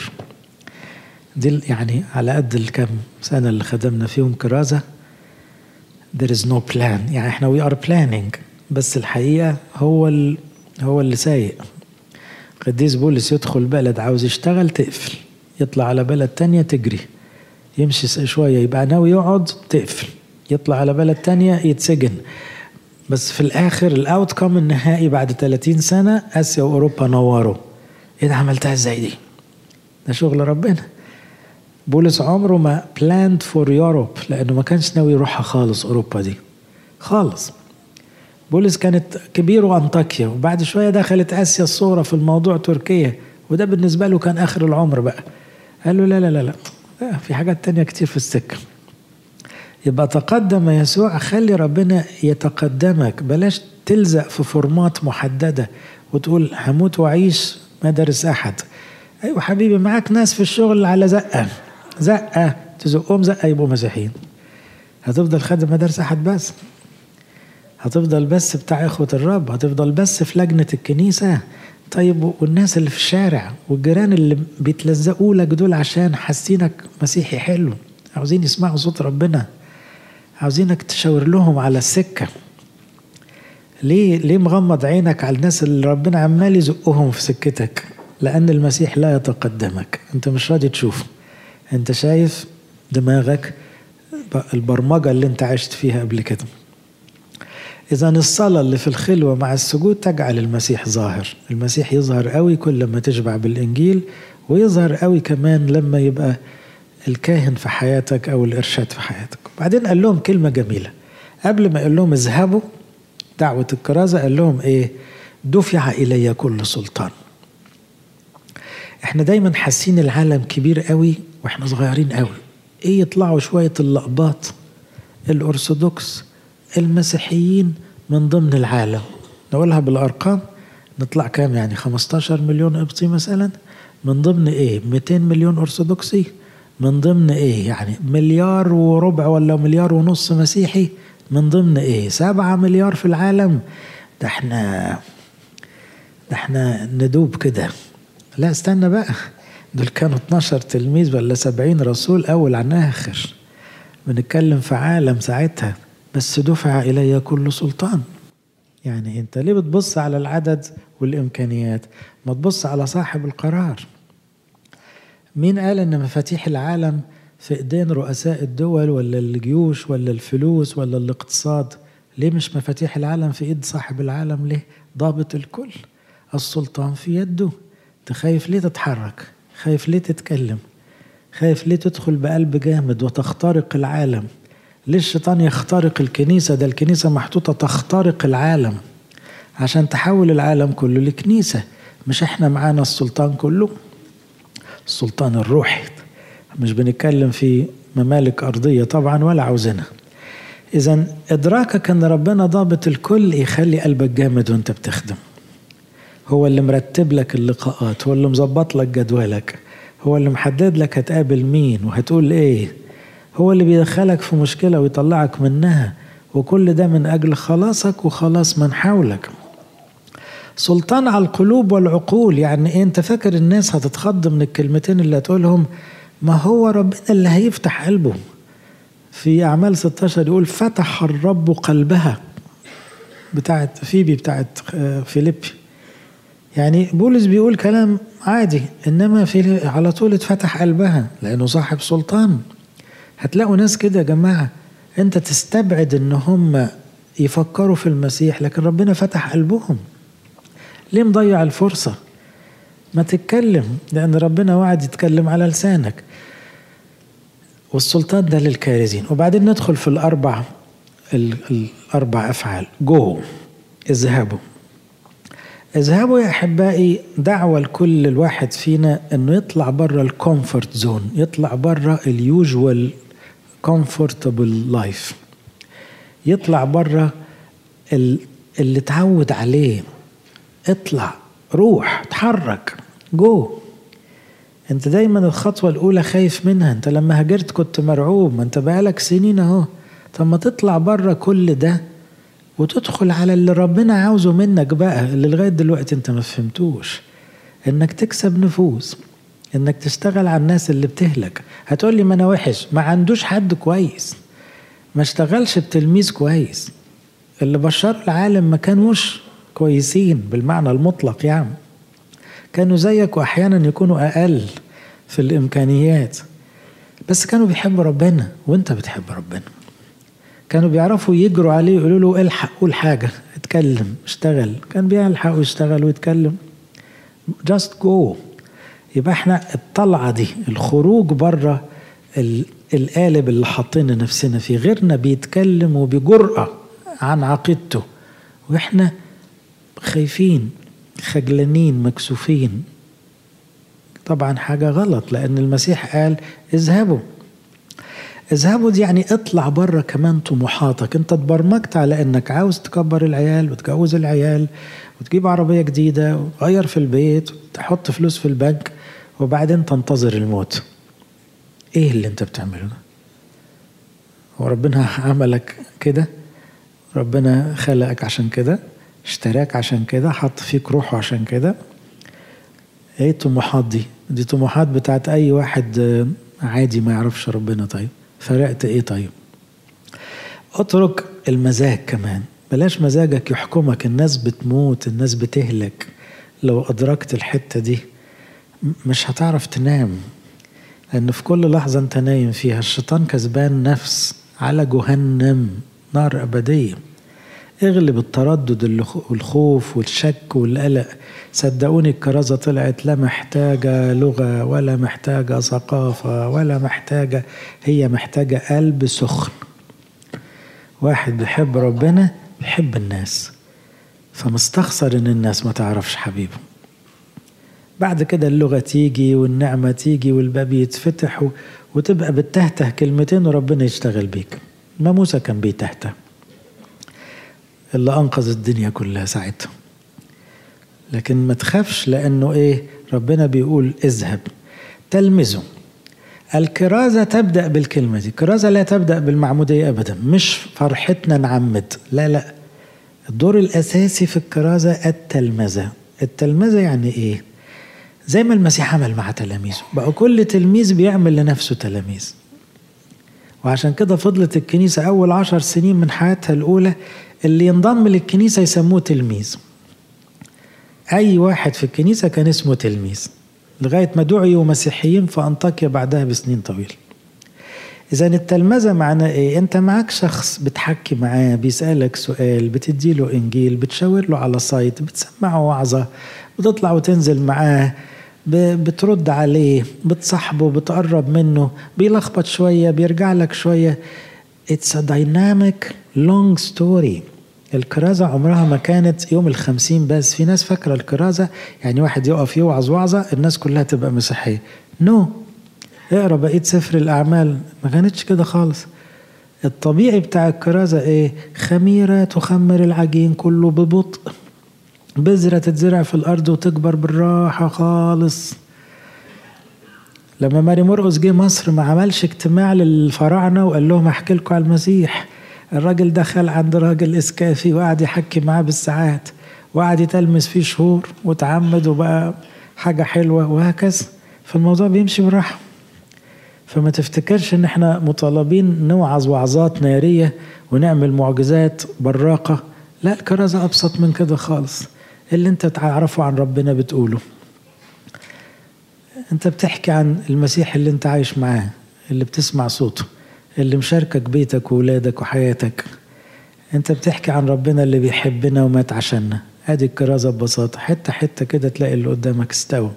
دي يعني على قد الكم سنة اللي خدمنا فيهم كرازة there is no plan، يعني احنا we are planning، بس الحقيقة هو اللي سايق. قديس بولس يدخل بلد عاوز يشتغل تقفل، يطلع على بلد تانية تجري، يمشي شوية يبقى ناوي يقعد تقفل، يطلع على بلد تانية يتسجن. بس في الآخر الأوتكم النهائي بعد 30 سنة آسيا وأوروبا نوروا. إيه ده؟ عملتها إزاي دي؟ ده شغل ربنا. بولس عمره ما planned for Europe، لأنه ما كانش ناوي يروحها خالص أوروبا دي خالص. بولس كانت كبيره أنطاكيا، وبعد شوية دخلت آسيا الصغرى في الموضوع تركيا، وده بالنسبة له كان آخر العمر بقى. قال له لا لا لا لا، في حاجات تانية كتير في السكة. يبقى تقدم يسوع. خلي ربنا يتقدمك، بلاش تلزق في فورمات محددة وتقول هموت وعيش ما درس أحد. أيوة حبيبي، معاك ناس في الشغل على زقة تزقهم زقة يبقوا مسيحيين. هتفضل خادم مدارس أحد بس؟ هتفضل بس بتاع إخوة الرب؟ هتفضل بس في لجنة الكنيسة؟ طيب والناس اللي في الشارع والجيران اللي بيتلزقوا لك دول عشان حاسينك مسيحي حلو، عاوزين يسمعوا صوت ربنا، عاوزينك تشاور لهم على السكة. ليه مغمض عينك على الناس اللي ربنا عمال يزقهم في سكتك؟ لأن المسيح لا يتقدمك، أنت مش راضي تشوفه، أنت شايف دماغك البرمجة اللي أنت عشت فيها قبل كده. إذن الصلاة اللي في الخلوة مع السجود تجعل المسيح ظاهر. المسيح يظهر قوي كل ما تشبع بالإنجيل، ويظهر قوي كمان لما يبقى الكاهن في حياتك أو الإرشاد في حياتك. بعدين قال لهم كلمة جميلة قبل ما قال لهم اذهبوا دعوة الكرازة، قال لهم إيه؟ دفع إلي كل سلطان. احنا دايما حاسين العالم كبير قوي واحنا صغيرين قوي. ايه يطلعوا شوية اللقباط الأرثوذكس المسيحيين من ضمن العالم، نقولها بالأرقام نطلع كام؟ يعني 15 مليون قبطي مثلا، من ضمن ايه؟ 200 مليون أرثوذكسي، من ضمن ايه؟ يعني 1.25 مليار ولا 1.5 مليار مسيحي، من ضمن ايه؟ 7 مليار في العالم. ده ده احنا ندوب كده. لا استنى بقى، دول كانوا 12 تلميذ ولا 70 رسول أول عن آخر، بنتكلم في عالم ساعتها. بس دفع إلي كل سلطان. يعني انت ليه بتبص على العدد والإمكانيات؟ ما تبص على صاحب القرار. مين قال ان مفاتيح العالم في ايدين رؤساء الدول ولا الجيوش ولا الفلوس ولا الاقتصاد؟ ليه مش مفاتيح العالم في ايد صاحب العالم؟ ليه؟ ضابط الكل، السلطان في يده. تخايف ليه تتحرك؟ خايف ليه تتكلم؟ خايف ليه تدخل بقلب جامد وتخترق العالم؟ ليه الشيطان يخترق الكنيسة؟ ده الكنيسة محطوطة تخترق العالم عشان تحول العالم كله لكنيسة. مش احنا معانا السلطان كله؟ السلطان الروحي، مش بنتكلم في ممالك أرضية طبعا ولا عاوزينها. إذن إدراكك أن ربنا ضابط الكل يخلي قلبك جامد وانت بتخدم. هو اللي مرتب لك اللقاءات، هو اللي مظبط لك جدولك، هو اللي محدد لك هتقابل مين وهتقول ايه، هو اللي بيدخلك في مشكلة ويطلعك منها، وكل ده من أجل خلاصك وخلاص من حولك. سلطان على القلوب والعقول. يعني إيه؟ انت فاكر الناس هتتخض من الكلمتين اللي هتقولهم؟ ما هو ربنا اللي هيفتح قلبه. في أعمال 16 يقول فتح الرب قلبها، بتاعت فيبي بتاعت فيليبي. يعني بولس بيقول كلام عادي، إنما في على طول اتفتح قلبها لأنه صاحب سلطان. هتلاقوا ناس كده يا جماعة انت تستبعد ان هم يفكروا في المسيح، لكن ربنا فتح قلبهم. ليه مضيع الفرصة؟ ما تتكلم، لأن ربنا وعد يتكلم على لسانك. والسلطان ده للكارزين. وبعدين ندخل في الأربع أفعال. جو، اذهبوا. اذهبوا يا أحبائي دعوة لكل الواحد فينا أنه يطلع برا الكومفورت زون، يطلع برا اليوجوال comfortable life، يطلع برا اللي تعود عليه. اطلع، روح، تحرك، جو. انت دايما الخطوة الأولى خايف منها. انت لما هاجرت كنت مرعوب، ما انت بقالك سنين اهو. طب ما تطلع برا كل ده وتدخل على اللي ربنا عاوزه منك بقى، اللي لغاية دلوقتي انت ما فهمتوش. انك تكسب نفوس، انك تشتغل على الناس اللي بتهلك. هتقولي ما انا وحش، ما عندوش حد كويس، ما اشتغلش بتلميذ كويس. اللي بشر العالم ما كانوش كويسين بالمعنى المطلق، يعني كانوا زيك واحيانا يكونوا اقل في الامكانيات، بس كانوا بيحبوا ربنا وانت بتحب ربنا. كانوا بيعرفوا يجروا عليه يقولوا له الحق قول حاجة، اتكلم، اشتغل. كان بيلحق ويشتغل ويتكلم. just go. يبقى احنا الطلعة دي، الخروج بره القالب اللي حاطين نفسنا فيه. غيرنا بيتكلم وبجرأة عن عقيدته واحنا خايفين، خجلانين، مكسوفين. طبعا حاجة غلط، لأن المسيح قال اذهبوا. اذهبوا دي يعني اطلع بره كمان طموحاتك. انت اتبرمجت على انك عاوز تكبر العيال وتجوز العيال وتجيب عربية جديدة وتغير في البيت وتحط فلوس في البنك وبعدين تنتظر الموت. ايه اللي انت بتعمله ده؟ وربنا عملك كده؟ ربنا خلقك عشان كده، اشتراك عشان كده، حط فيك روحه عشان كده. ايه الطموحات دي؟ دي طموحات بتاعت اي واحد عادي ما يعرفش ربنا. طيب فرقت ايه؟ طيب اترك المزاج كمان، بلاش مزاجك يحكمك. الناس بتموت، الناس بتهلك. لو ادركت الحتة دي مش هتعرف تنام، لان في كل لحظة انت نايم فيها الشيطان كسبان نفس على جهنم، نار ابدية. اغلب التردد والخوف والشك والقلق. صدقوني الكرازة طلعت لا محتاجة لغة ولا محتاجة ثقافة ولا محتاجة، هي محتاجة قلب سخن. واحد بيحب ربنا بيحب الناس، فمستخسر ان الناس ما تعرفش حبيبه. بعد كده اللغة تيجي والنعمة تيجي والباب يتفتح وتبقى بتهته كلمتين وربنا يشتغل بيك. ما موسى كان بيتهته اللي أنقذ الدنيا كلها ساعتها. لكن ما تخافش، لأنه إيه؟ ربنا بيقول اذهب تلمذه. الكرازة تبدأ بالكلمة دي. الكرازة لا تبدأ بالمعمودية أبدا، مش فرحتنا نعمد، لا لا. الدور الأساسي في الكرازة التلمذة، التلمذة يعني ايه؟ زي ما المسيح عمل مع تلاميذه، بقى كل تلميذ بيعمل لنفسه تلاميذ. وعشان كده فضلت الكنيسة أول 10 سنين من حياتها الأولى اللي ينضم للكنيسة يسموه تلميذ. أي واحد في الكنيسة كان اسمه تلميذ لغاية ما دعيوا مسيحيين في أنطاكيا بعدها بسنين طويلة. إذا التلمذة معناه إيه؟ أنت معك شخص بتحكي معاه، بيسألك سؤال، بتديله إنجيل، بتشاور له على سايت، بتسمعه وعظة، بتطلع وتنزل معاه، بترد عليه، بتصاحبه، بتقرب منه، بيلخبط شوية، بيرجع لك شوية. It's a dynamic long story. الكرازة عمرها ما كانت يوم 50 بس. في ناس فاكرة الكرازة يعني واحد يقف يوعظ وعظة الناس كلها تبقى مسيحية. نو. اقرأ بقية سفر الأعمال ما كانتش كده خالص. الطبيعي بتاع الكرازة ايه؟ خميرة تخمر العجين كله ببطء، بذرة تتزرع في الأرض وتكبر بالراحة خالص. لما ماري مرقس جه مصر ما عملش اجتماع للفراعنة وقال لهم احكي لكم على المسيح. الراجل دخل عند راجل اسكافي وقعد يحكي معاه بالساعات، وقعد يتلمس فيه شهور وتعمد وبقى حاجة حلوة وهكذا. فالموضوع بيمشي بالراحة. فما تفتكرش ان احنا مطالبين نوعظ وعظات نارية ونعمل معجزات براقة. لا، الكرازة أبسط من كده خالص. اللي انت تعرفه عن ربنا بتقوله. انت بتحكي عن المسيح اللي انت عايش معاه، اللي بتسمع صوته، اللي مشاركك بيتك وولادك وحياتك. انت بتحكي عن ربنا اللي بيحبنا ومات عشاننا. ادي الكرازة ببساطة، حتة حتة كده تلاقي اللي قدامك استوى.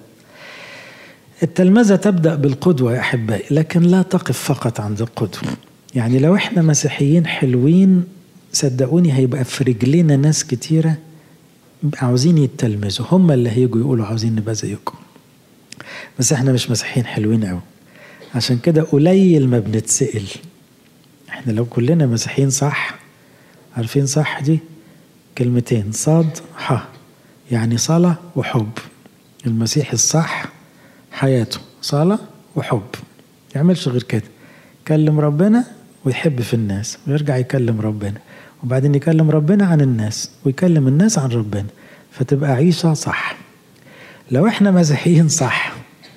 التلمذة تبدأ بالقدوة يا أحبائي، لكن لا تقف فقط عند القدوة. يعني لو احنا مسيحيين حلوين صدقوني هيبقى في رجلنا ناس كتيرة عاوزين يتلمذوا، هم اللي هيجوا يقولوا عاوزين نبقى زيكم. بس احنا مش مسيحيين حلوين قوي، عشان كده قليل ما بنتسأل. احنا لو كلنا مسيحيين صح، عارفين صح دي كلمتين صاد ح، يعني صلاة وحب. المسيح الصح حياته صلاة وحب، يعملش غير كده. يكلم ربنا ويحب في الناس ويرجع يكلم ربنا، وبعدين يكلم ربنا عن الناس ويكلم الناس عن ربنا، فتبقى عيشة صح. لو احنا مسيحيين صح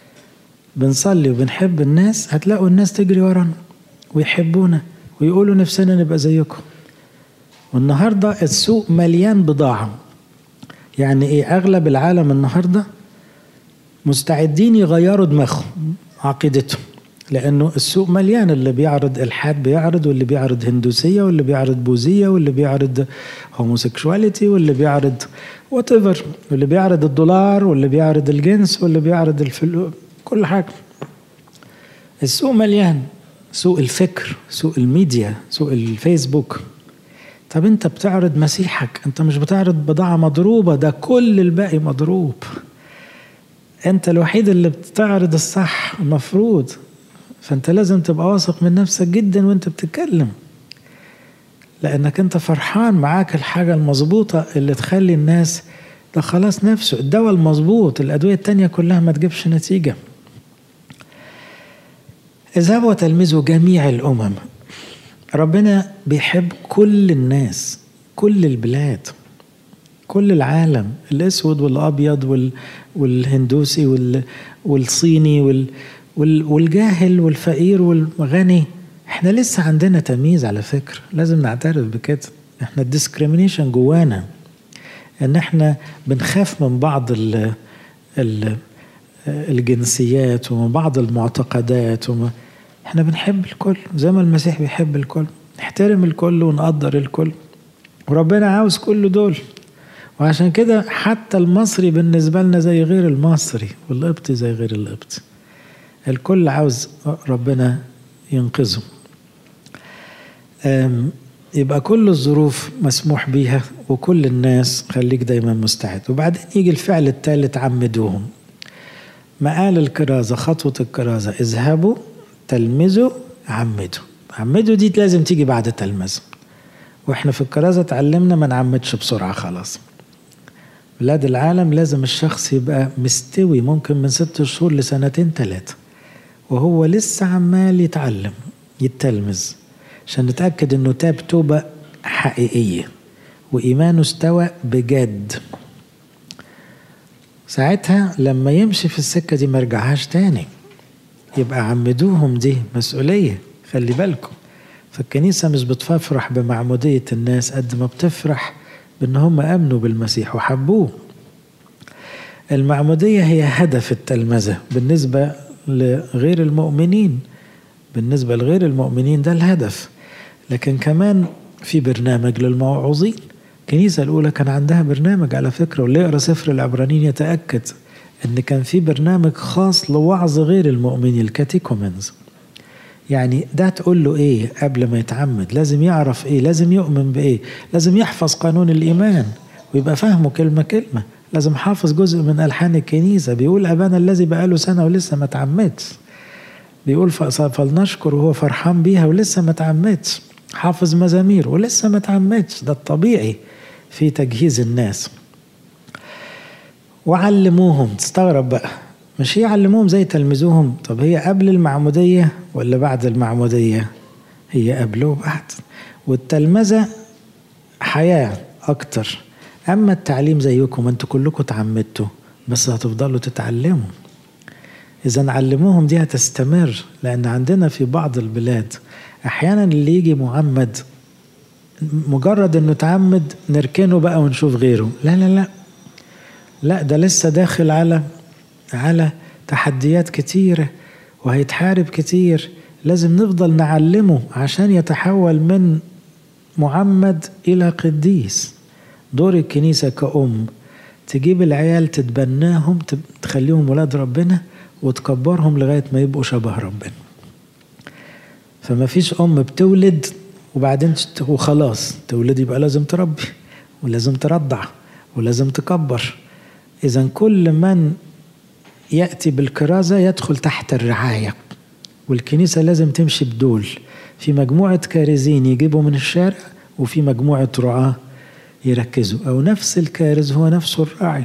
بنصلي وبنحب الناس، هتلاقوا الناس تجري ورانا ويحبونا ويقولوا نفسنا نبقى زيكم. والنهاردة السوق مليان بضاعة. يعني ايه؟ اغلب العالم النهاردة مستعدين يغيروا دماغهم عقيدتهم، لانه السوق مليان. اللي بيعرض الحاد بيعرض، واللي بيعرض هندوسية، واللي بيعرض بوذية، واللي بيعرض هوموسيكشواليتي، واللي بيعرض whatever، واللي بيعرض الدولار، واللي بيعرض الجنس، واللي بيعرض الفلوس، كل حاجة. السوق مليان، سوق الفكر، سوق الميديا، سوق الفيسبوك. طب انت بتعرض مسيحك، انت مش بتعرض بضاعة مضروبة، ده كل الباقي مضروب. انت الوحيد اللي بتعرض الصح المفروض. فانت لازم تبقى واثق من نفسك جدا وانت بتتكلم، لانك انت فرحان معاك الحاجة المظبوطة اللي تخلي الناس ده خلاص نفسه. الدواء المظبوط، الأدوية التانية كلها ما تجيبش نتيجة. اذهبوا وتلمذوا جميع الأمم. ربنا بيحب كل الناس، كل البلاد، كل العالم، الأسود والأبيض والهندوسي والصيني والجاهل والفقير والغني. احنا لسه عندنا تمييز على فكرة، لازم نعترف بكده. احنا الديسكريمينيشن جوانا، ان احنا بنخاف من بعض الجنسيات ومن بعض المعتقدات احنا بنحب الكل زي ما المسيح بيحب الكل، نحترم الكل ونقدر الكل، وربنا عاوز كل دول. وعشان كده حتى المصري بالنسبة لنا زي غير المصري، والقبطي زي غير القبطي. الكل عاوز ربنا ينقذه. يبقى كل الظروف مسموح بيها وكل الناس خليك دايما مستعد. وبعدين يجي الفعل الثالث، عمدوهم. مقال الكرازة، خطوة الكرازة، اذهبوا تلمذوا عمدوا. عمدوا دي لازم تيجي بعد تلمذوا. واحنا في الكرازة اتعلمنا ما نعمدش بسرعة خلاص. بلاد العالم لازم الشخص يبقى مستوي، ممكن من 6 شهور لسنتين 3، وهو لسه عمال يتعلم يتلمذ، عشان نتأكد انه تاب توبة حقيقية وإيمانه استوى بجد. ساعتها لما يمشي في السكة دي ما يرجعهاش تاني. يبقى عمدوهم، دي مسؤولية، خلي بالكم. فالكنيسة مش بتفرح بمعمودية الناس قد ما بتفرح بأن هم أمنوا بالمسيح وحبوه. المعمودية هي هدف التلمذة بالنسبة لغير المؤمنين. بالنسبة لغير المؤمنين ده الهدف. لكن كمان في برنامج للموعوظين. الكنيسة الأولى كان عندها برنامج على فكرة، واللي يقرأ سفر العبرانيين يتأكد أن كان في برنامج خاص لوعظ غير المؤمنين، الكاتيكومنز. يعني ده تقول له إيه قبل ما يتعمد؟ لازم يعرف إيه، لازم يؤمن بإيه، لازم يحفظ قانون الإيمان ويبقى فاهمه كلمة كلمة، لازم حافظ جزء من ألحان الكنيسة. بيقول أبانا الذي بقاله سنة ولسه ما تعمدش، بيقول فلنشكر وهو فرحان بيها ولسه ما تعمدش، حافظ مزامير ولسه ما تعمدش. ده الطبيعي في تجهيز الناس. وعلموهم. تستغرب بقى، مش يعلموهم زي تلمذوهم. طب هي قبل المعمودية ولا بعد المعمودية؟ هي قبل وبعد. والتلمذة حياة أكتر. أما التعليم زيكم، أنتوا كلكم تعمدتوا بس هتفضلوا تتعلموا. إذا علموهم دي هتستمر. لأن عندنا في بعض البلاد أحيانا اللي يجي معمد مجرد أنه تعمد نركنه بقى ونشوف غيره. لا لا لا لا، ده لسه داخل على تحديات كتيرة وهيتحارب كتير. لازم نفضل نعلمه عشان يتحول من معمد إلى قديس. دور الكنيسة كأم تجيب العيال تتبناهم، تخليهم ولاد ربنا وتكبرهم لغاية ما يبقوا شبه ربنا. فما فيش أم بتولد وبعدين وخلاص تولد، يبقى لازم تربي ولازم ترضع ولازم تكبر. إذن كل من يأتي بالكرازة يدخل تحت الرعاية، والكنيسة لازم تمشي بدول. في مجموعة كارزين يجيبوا من الشارع، وفي مجموعة رعاة يركزوا، أو نفس الكارز هو نفسه الراعي.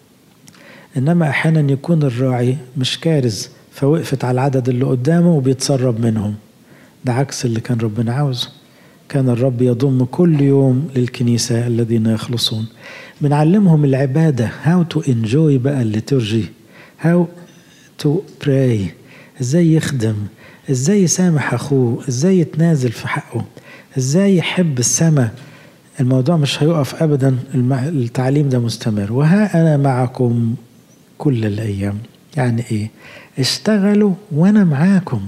إنما أحيانا يكون الراعي مش كارز فوقفت على العدد اللي قدامه وبيتسرب منهم. ده عكس اللي كان ربنا عاوزه. كان الرب يضم كل يوم للكنيسة الذين يخلصون. بنعلمهم العبادة، how to enjoy بقى الليتورجي، how to pray، ازاي يخدم، ازاي يسامح أخوه، ازاي يتنازل في حقه، ازاي يحب السماء. الموضوع مش هيقف أبدا، التعليم ده مستمر. وها أنا معكم كل الأيام. يعني إيه؟ اشتغلوا وأنا معاكم.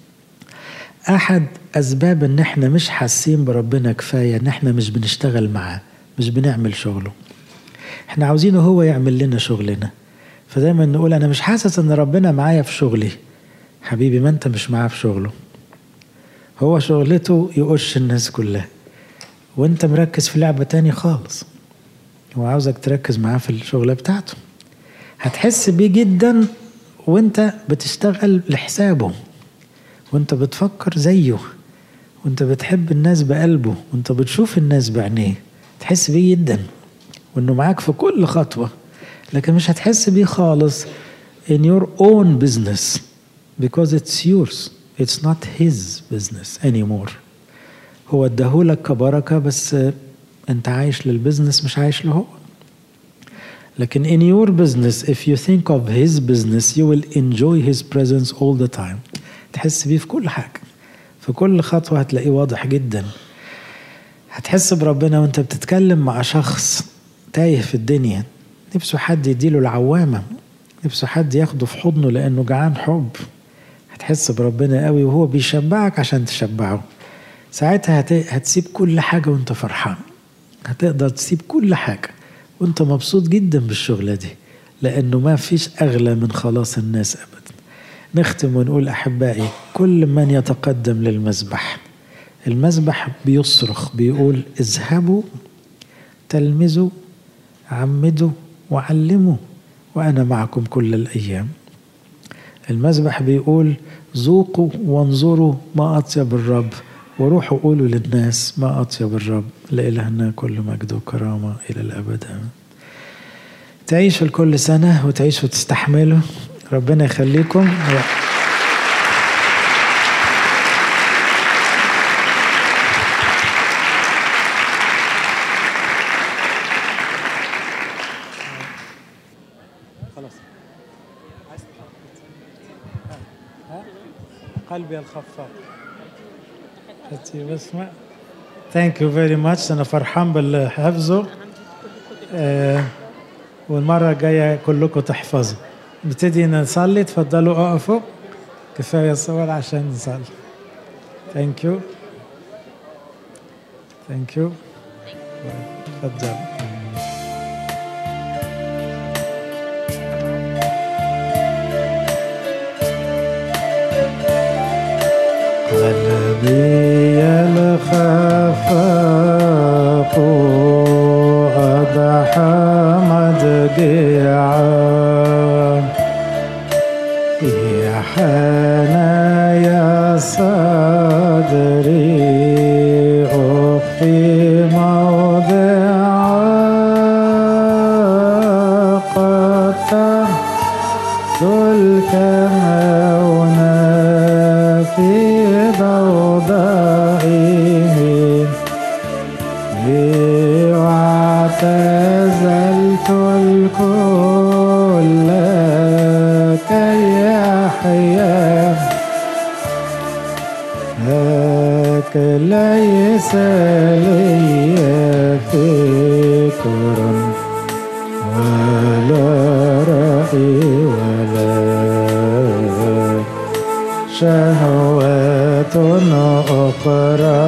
أحد أسباب إن إحنا مش حاسين بربنا كفاية إن إحنا مش بنشتغل معاه، مش بنعمل شغله. إحنا عاوزينه هو يعمل لنا شغلنا. فدايما نقول أنا مش حاسس إن ربنا معايا في شغلي. حبيبي، ما أنت مش معاه في شغله. هو شغلته يقش الناس كلها، وأنت مركز في لعبة تاني خالص. هو عاوزك تركز معاه في الشغلة بتاعته. هتحس بيه جدا وأنت بتشتغل لحسابه، وأنت بتفكر زيه، وأنت بتحب الناس بقلبه، وأنت بتشوف الناس بعينيه. تحس بيه جدا وأنه معاك في كل خطوة. لكن مش هتحس بيه خالص in your own business because it's yours. It's not his business anymore. هو اداهولك كبركة بس انت عايش للبزنس مش عايش له هو. لكن in your business if you think of his business you will enjoy his presence all the time. تحس بيه في كل حاجة، في كل خطوة هتلاقيه واضح جدا. هتحس بربنا وانت بتتكلم مع شخص تايه في الدنيا، نفسه حد يديله العوامة، نفسه حد ياخده في حضنه لأنه جعان حب. هتحس بربنا قوي وهو بيشبعك عشان تشبعه. ساعتها هتسيب كل حاجة وانت فرحان. هتقدر تسيب كل حاجة وانت مبسوط جدا بالشغلة دي، لأنه ما فيش أغلى من خلاص الناس أبدا. نختم ونقول أحبائي، كل من يتقدم للمذبح، المذبح بيصرخ بيقول اذهبوا تلمذوا عمدوا وعلموا وأنا معكم كل الأيام. المذبح بيقول ذوقوا وانظروا ما أطيب الرب، وروحوا قولوا للناس ما أطيب الرب. لإلهنا كل مجد وكرامة إلى الأبد. تعيشوا الكل سنة وتعيشوا وتستحملوا. ربنا يخليكم. قلبي الخفاق. بسمع. ثانك يو فيري ماتش. انا فرحان باللي حفظه. والمره الجايه كلكم تحفظوا. نبتدي نصلي. تفضلوا اقفوا، كفايه صور عشان نصلي. ثانك يو ثانك يو. تفضل. قلبي الخفاق أضحى مضجعا في حنايا صدري أخفي موضعا قد تحت الكون في ضوضائه واعتزلت الكل كي أحيا هاك ليس لي فكر ولا رأي ولا شهوات أخرى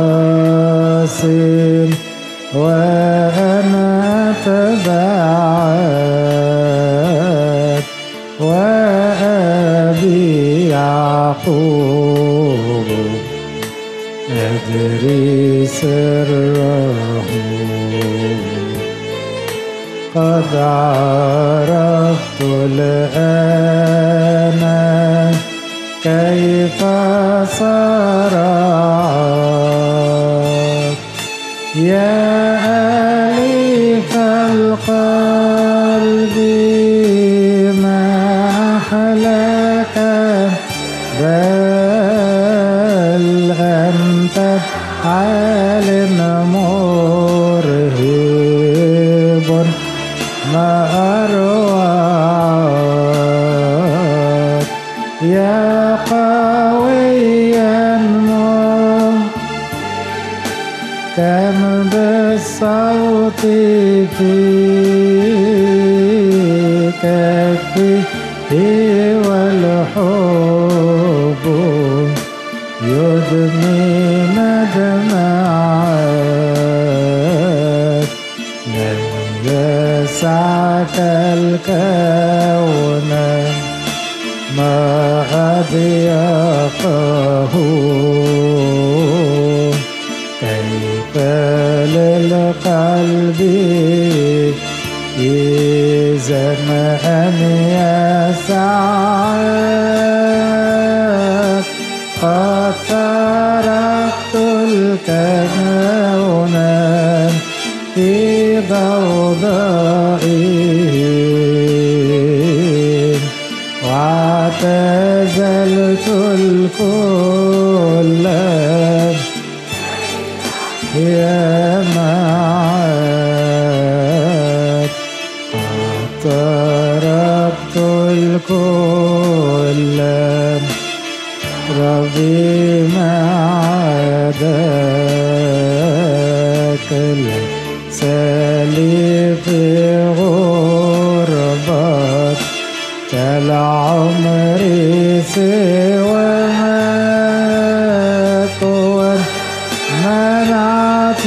وأنا تبعت وأبي يعقوب أدري سره قد عرفت الآن كيف صرعت يا أليف القلب ما أحلاك بل أنت عال مرهب ما أروعك يا قويا كم بالصوت في كفه والحب يدمي مدمعك لن يسعك الكون ما أضيقه كيف للقلب إذا أن يسعك قد تركت الكون في ضوضائه واعتزلت الكل يا معاد قد تركت الكل ربي معادك ليس لي في غربة كالعمر سواك منعت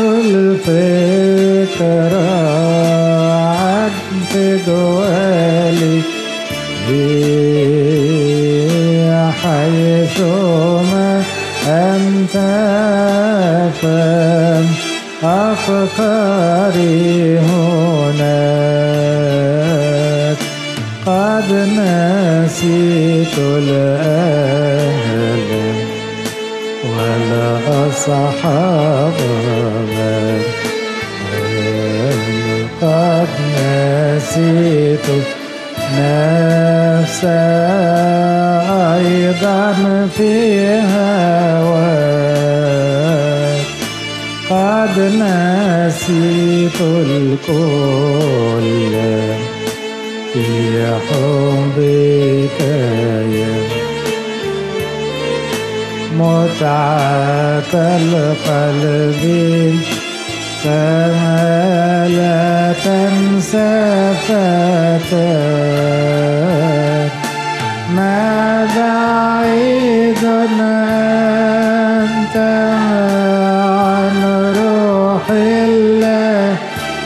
الفكرة عن جوالي حيثما أنت فهم أفكاري هناك قد نسيت الأهل ولا أصحاب قد نسيت نفسي أيضا في هواك قد نسيت الكل في حبك يا متعة القلب فما لا تنسى فتاة ما بعيد أنت عن روح الله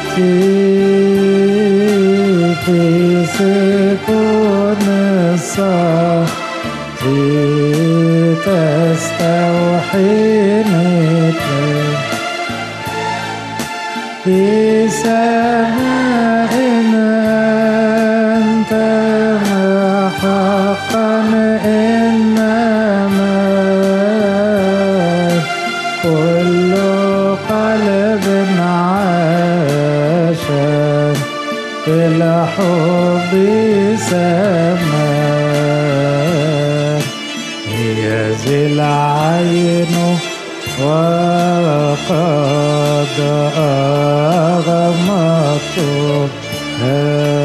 في سكون الصافي تستوحي في سماء أنت حقا إنما كل قلب عاش في الحب سماء هي ذي العين وقد أغمضتها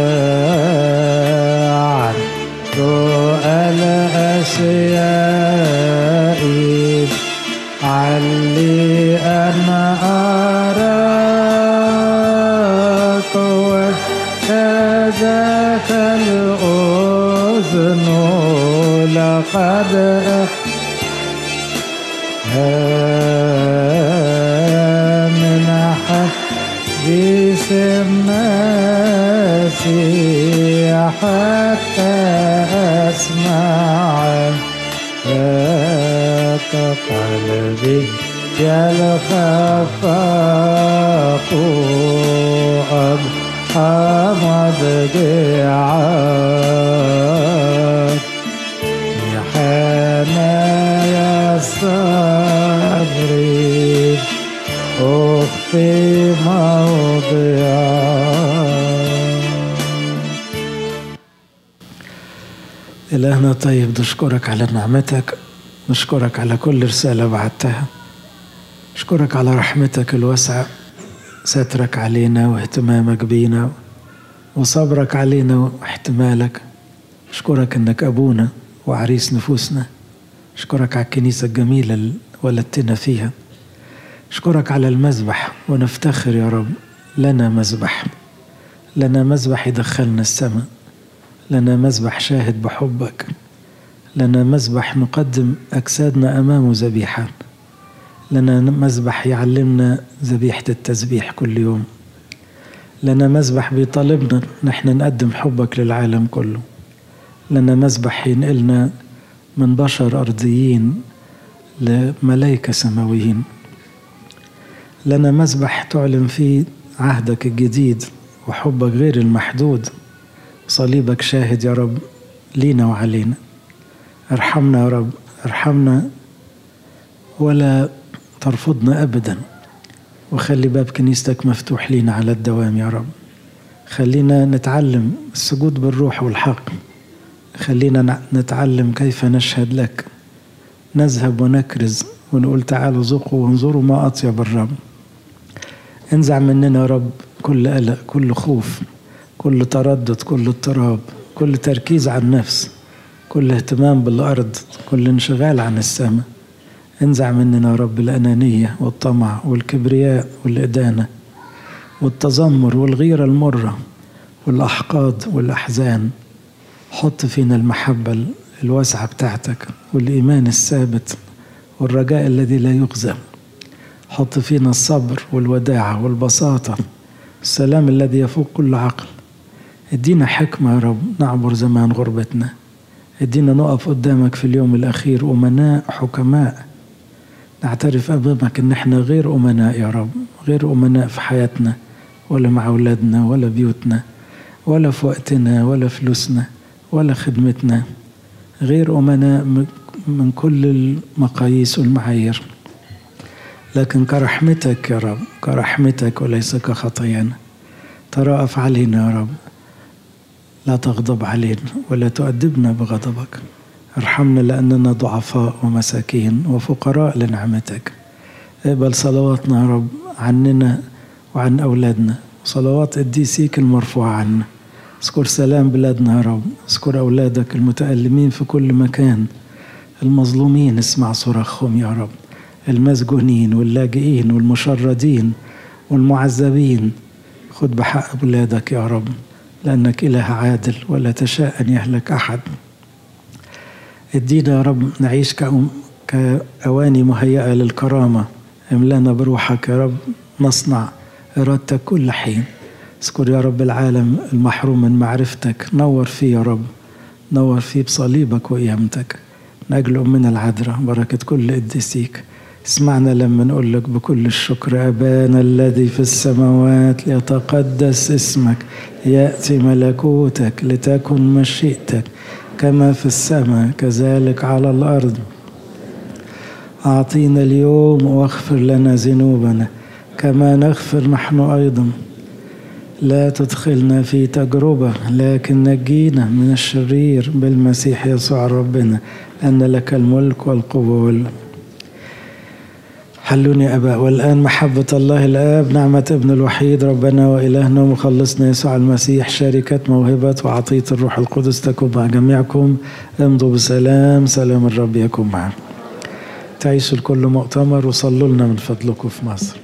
عن رؤى الأشياء علي أن أراك وكذاك الأذن لقد من حديث الناس حتى أسمع قلبي الخفاق أضحى مضجعات في حنايا الصبر أخفي موضعا. إلهنا طيب، نشكرك على نعمتك، نشكرك على كل رسالة بعتها، نشكرك على رحمتك الواسعة، سترك علينا واهتمامك بينا وصبرك علينا واحتمالك. نشكرك انك ابونا وعريس نفوسنا. نشكرك على الكنيسة الجميلة اللي ولدتنا فيها. نشكرك على المذبح ونفتخر يا رب، لنا مذبح، لنا مذبح يدخلنا السماء، لنا مذبح شاهد بحبك، لنا مذبح نقدم أجسادنا أمامه ذبيحة، لنا مذبح يعلمنا ذبيحة التسبيح كل يوم، لنا مذبح بيطالبنا نحن نقدم حبك للعالم كله، لنا مذبح ينقلنا من بشر أرضيين لملائكة سماويين، لنا مذبح تعلن فيه عهدك الجديد وحبك غير المحدود، صليبك شاهد يا رب لينا وعلينا. ارحمنا يا رب، ارحمنا ولا ترفضنا أبدا، وخلي باب كنيستك مفتوح لينا على الدوام يا رب. خلينا نتعلم السجود بالروح والحق، خلينا نتعلم كيف نشهد لك، نذهب ونكرز ونقول تعالوا ذوقوا وانظروا ما أطيب الرب. انزع مننا يا رب كل قلق، كل خوف، كل تردد، كل اضطراب، كل تركيز على النفس، كل اهتمام بالأرض، كل انشغال عن السماء. انزع مننا يا رب الأنانية والطمع والكبرياء والإدانة والتذمر والغيرة المرة والأحقاد والأحزان. حط فينا المحبة الواسعة بتاعتك والإيمان الثابت والرجاء الذي لا يخزى. حط فينا الصبر والوداعة والبساطة، السلام الذي يفوق كل عقل. ادينا حكمة يا رب نعبر زمان غربتنا. ادينا نقف قدامك في اليوم الأخير أمناء حكماء، نعترف أمامك إن احنا غير أمناء يا رب، غير أمناء في حياتنا ولا مع أولادنا ولا بيوتنا ولا في وقتنا ولا فلوسنا ولا خدمتنا، غير أمناء من كل المقاييس والمعايير. لكن كرحمتك يا رب، كرحمتك وليس كخطايانا، ترأف علينا يا رب، لا تغضب علينا ولا تؤدبنا بغضبك. ارحمنا لأننا ضعفاء ومساكين وفقراء لنعمتك. اقبل صلواتنا يا رب عننا وعن أولادنا، وصلوات قديسيك المرفوعة عنا. اذكر سلام بلادنا يا رب، اذكر أولادك المتألمين في كل مكان، المظلومين اسمع صراخهم يا رب، المسجونين واللاجئين والمشردين والمعذبين خد بحق أولادك يا رب، لأنك إله عادل ولا تشاء أن يهلك أحد. ادينا يا رب نعيش كأواني مهيئة للكرامة، املانا بروحك يا رب نصنع إرادتك كل حين. اذكر يا رب العالم المحروم من معرفتك، نور فيه يا رب، نور فيه بصليبك وقيامتك. نجل أمنا العذراء بركة كل قديسيك، اسمعنا لما نقول لك بكل الشكر: أبانا الذي في السماوات ليتقدس اسمك، يأتي ملكوتك، لتكن مشيئتك كما في السماء كذلك على الأرض. أعطينا اليوم واغفر لنا ذنوبنا كما نغفر نحن أيضا، لا تدخلنا في تجربة لكن نجينا من الشرير بالمسيح يسوع ربنا، أن لك الملك والقوة حلوني أباء. والآن محبة الله الآب، نعمة ابن الوحيد ربنا وإلهنا ومخلصنا يسوع المسيح، شركة موهبة وعطية الروح القدس تكون مع جميعكم. امضوا بسلام، سلام الرب يكون معكم. تعيشوا الكل مؤتمر، وصلوا لنا من فضلكم في مصر.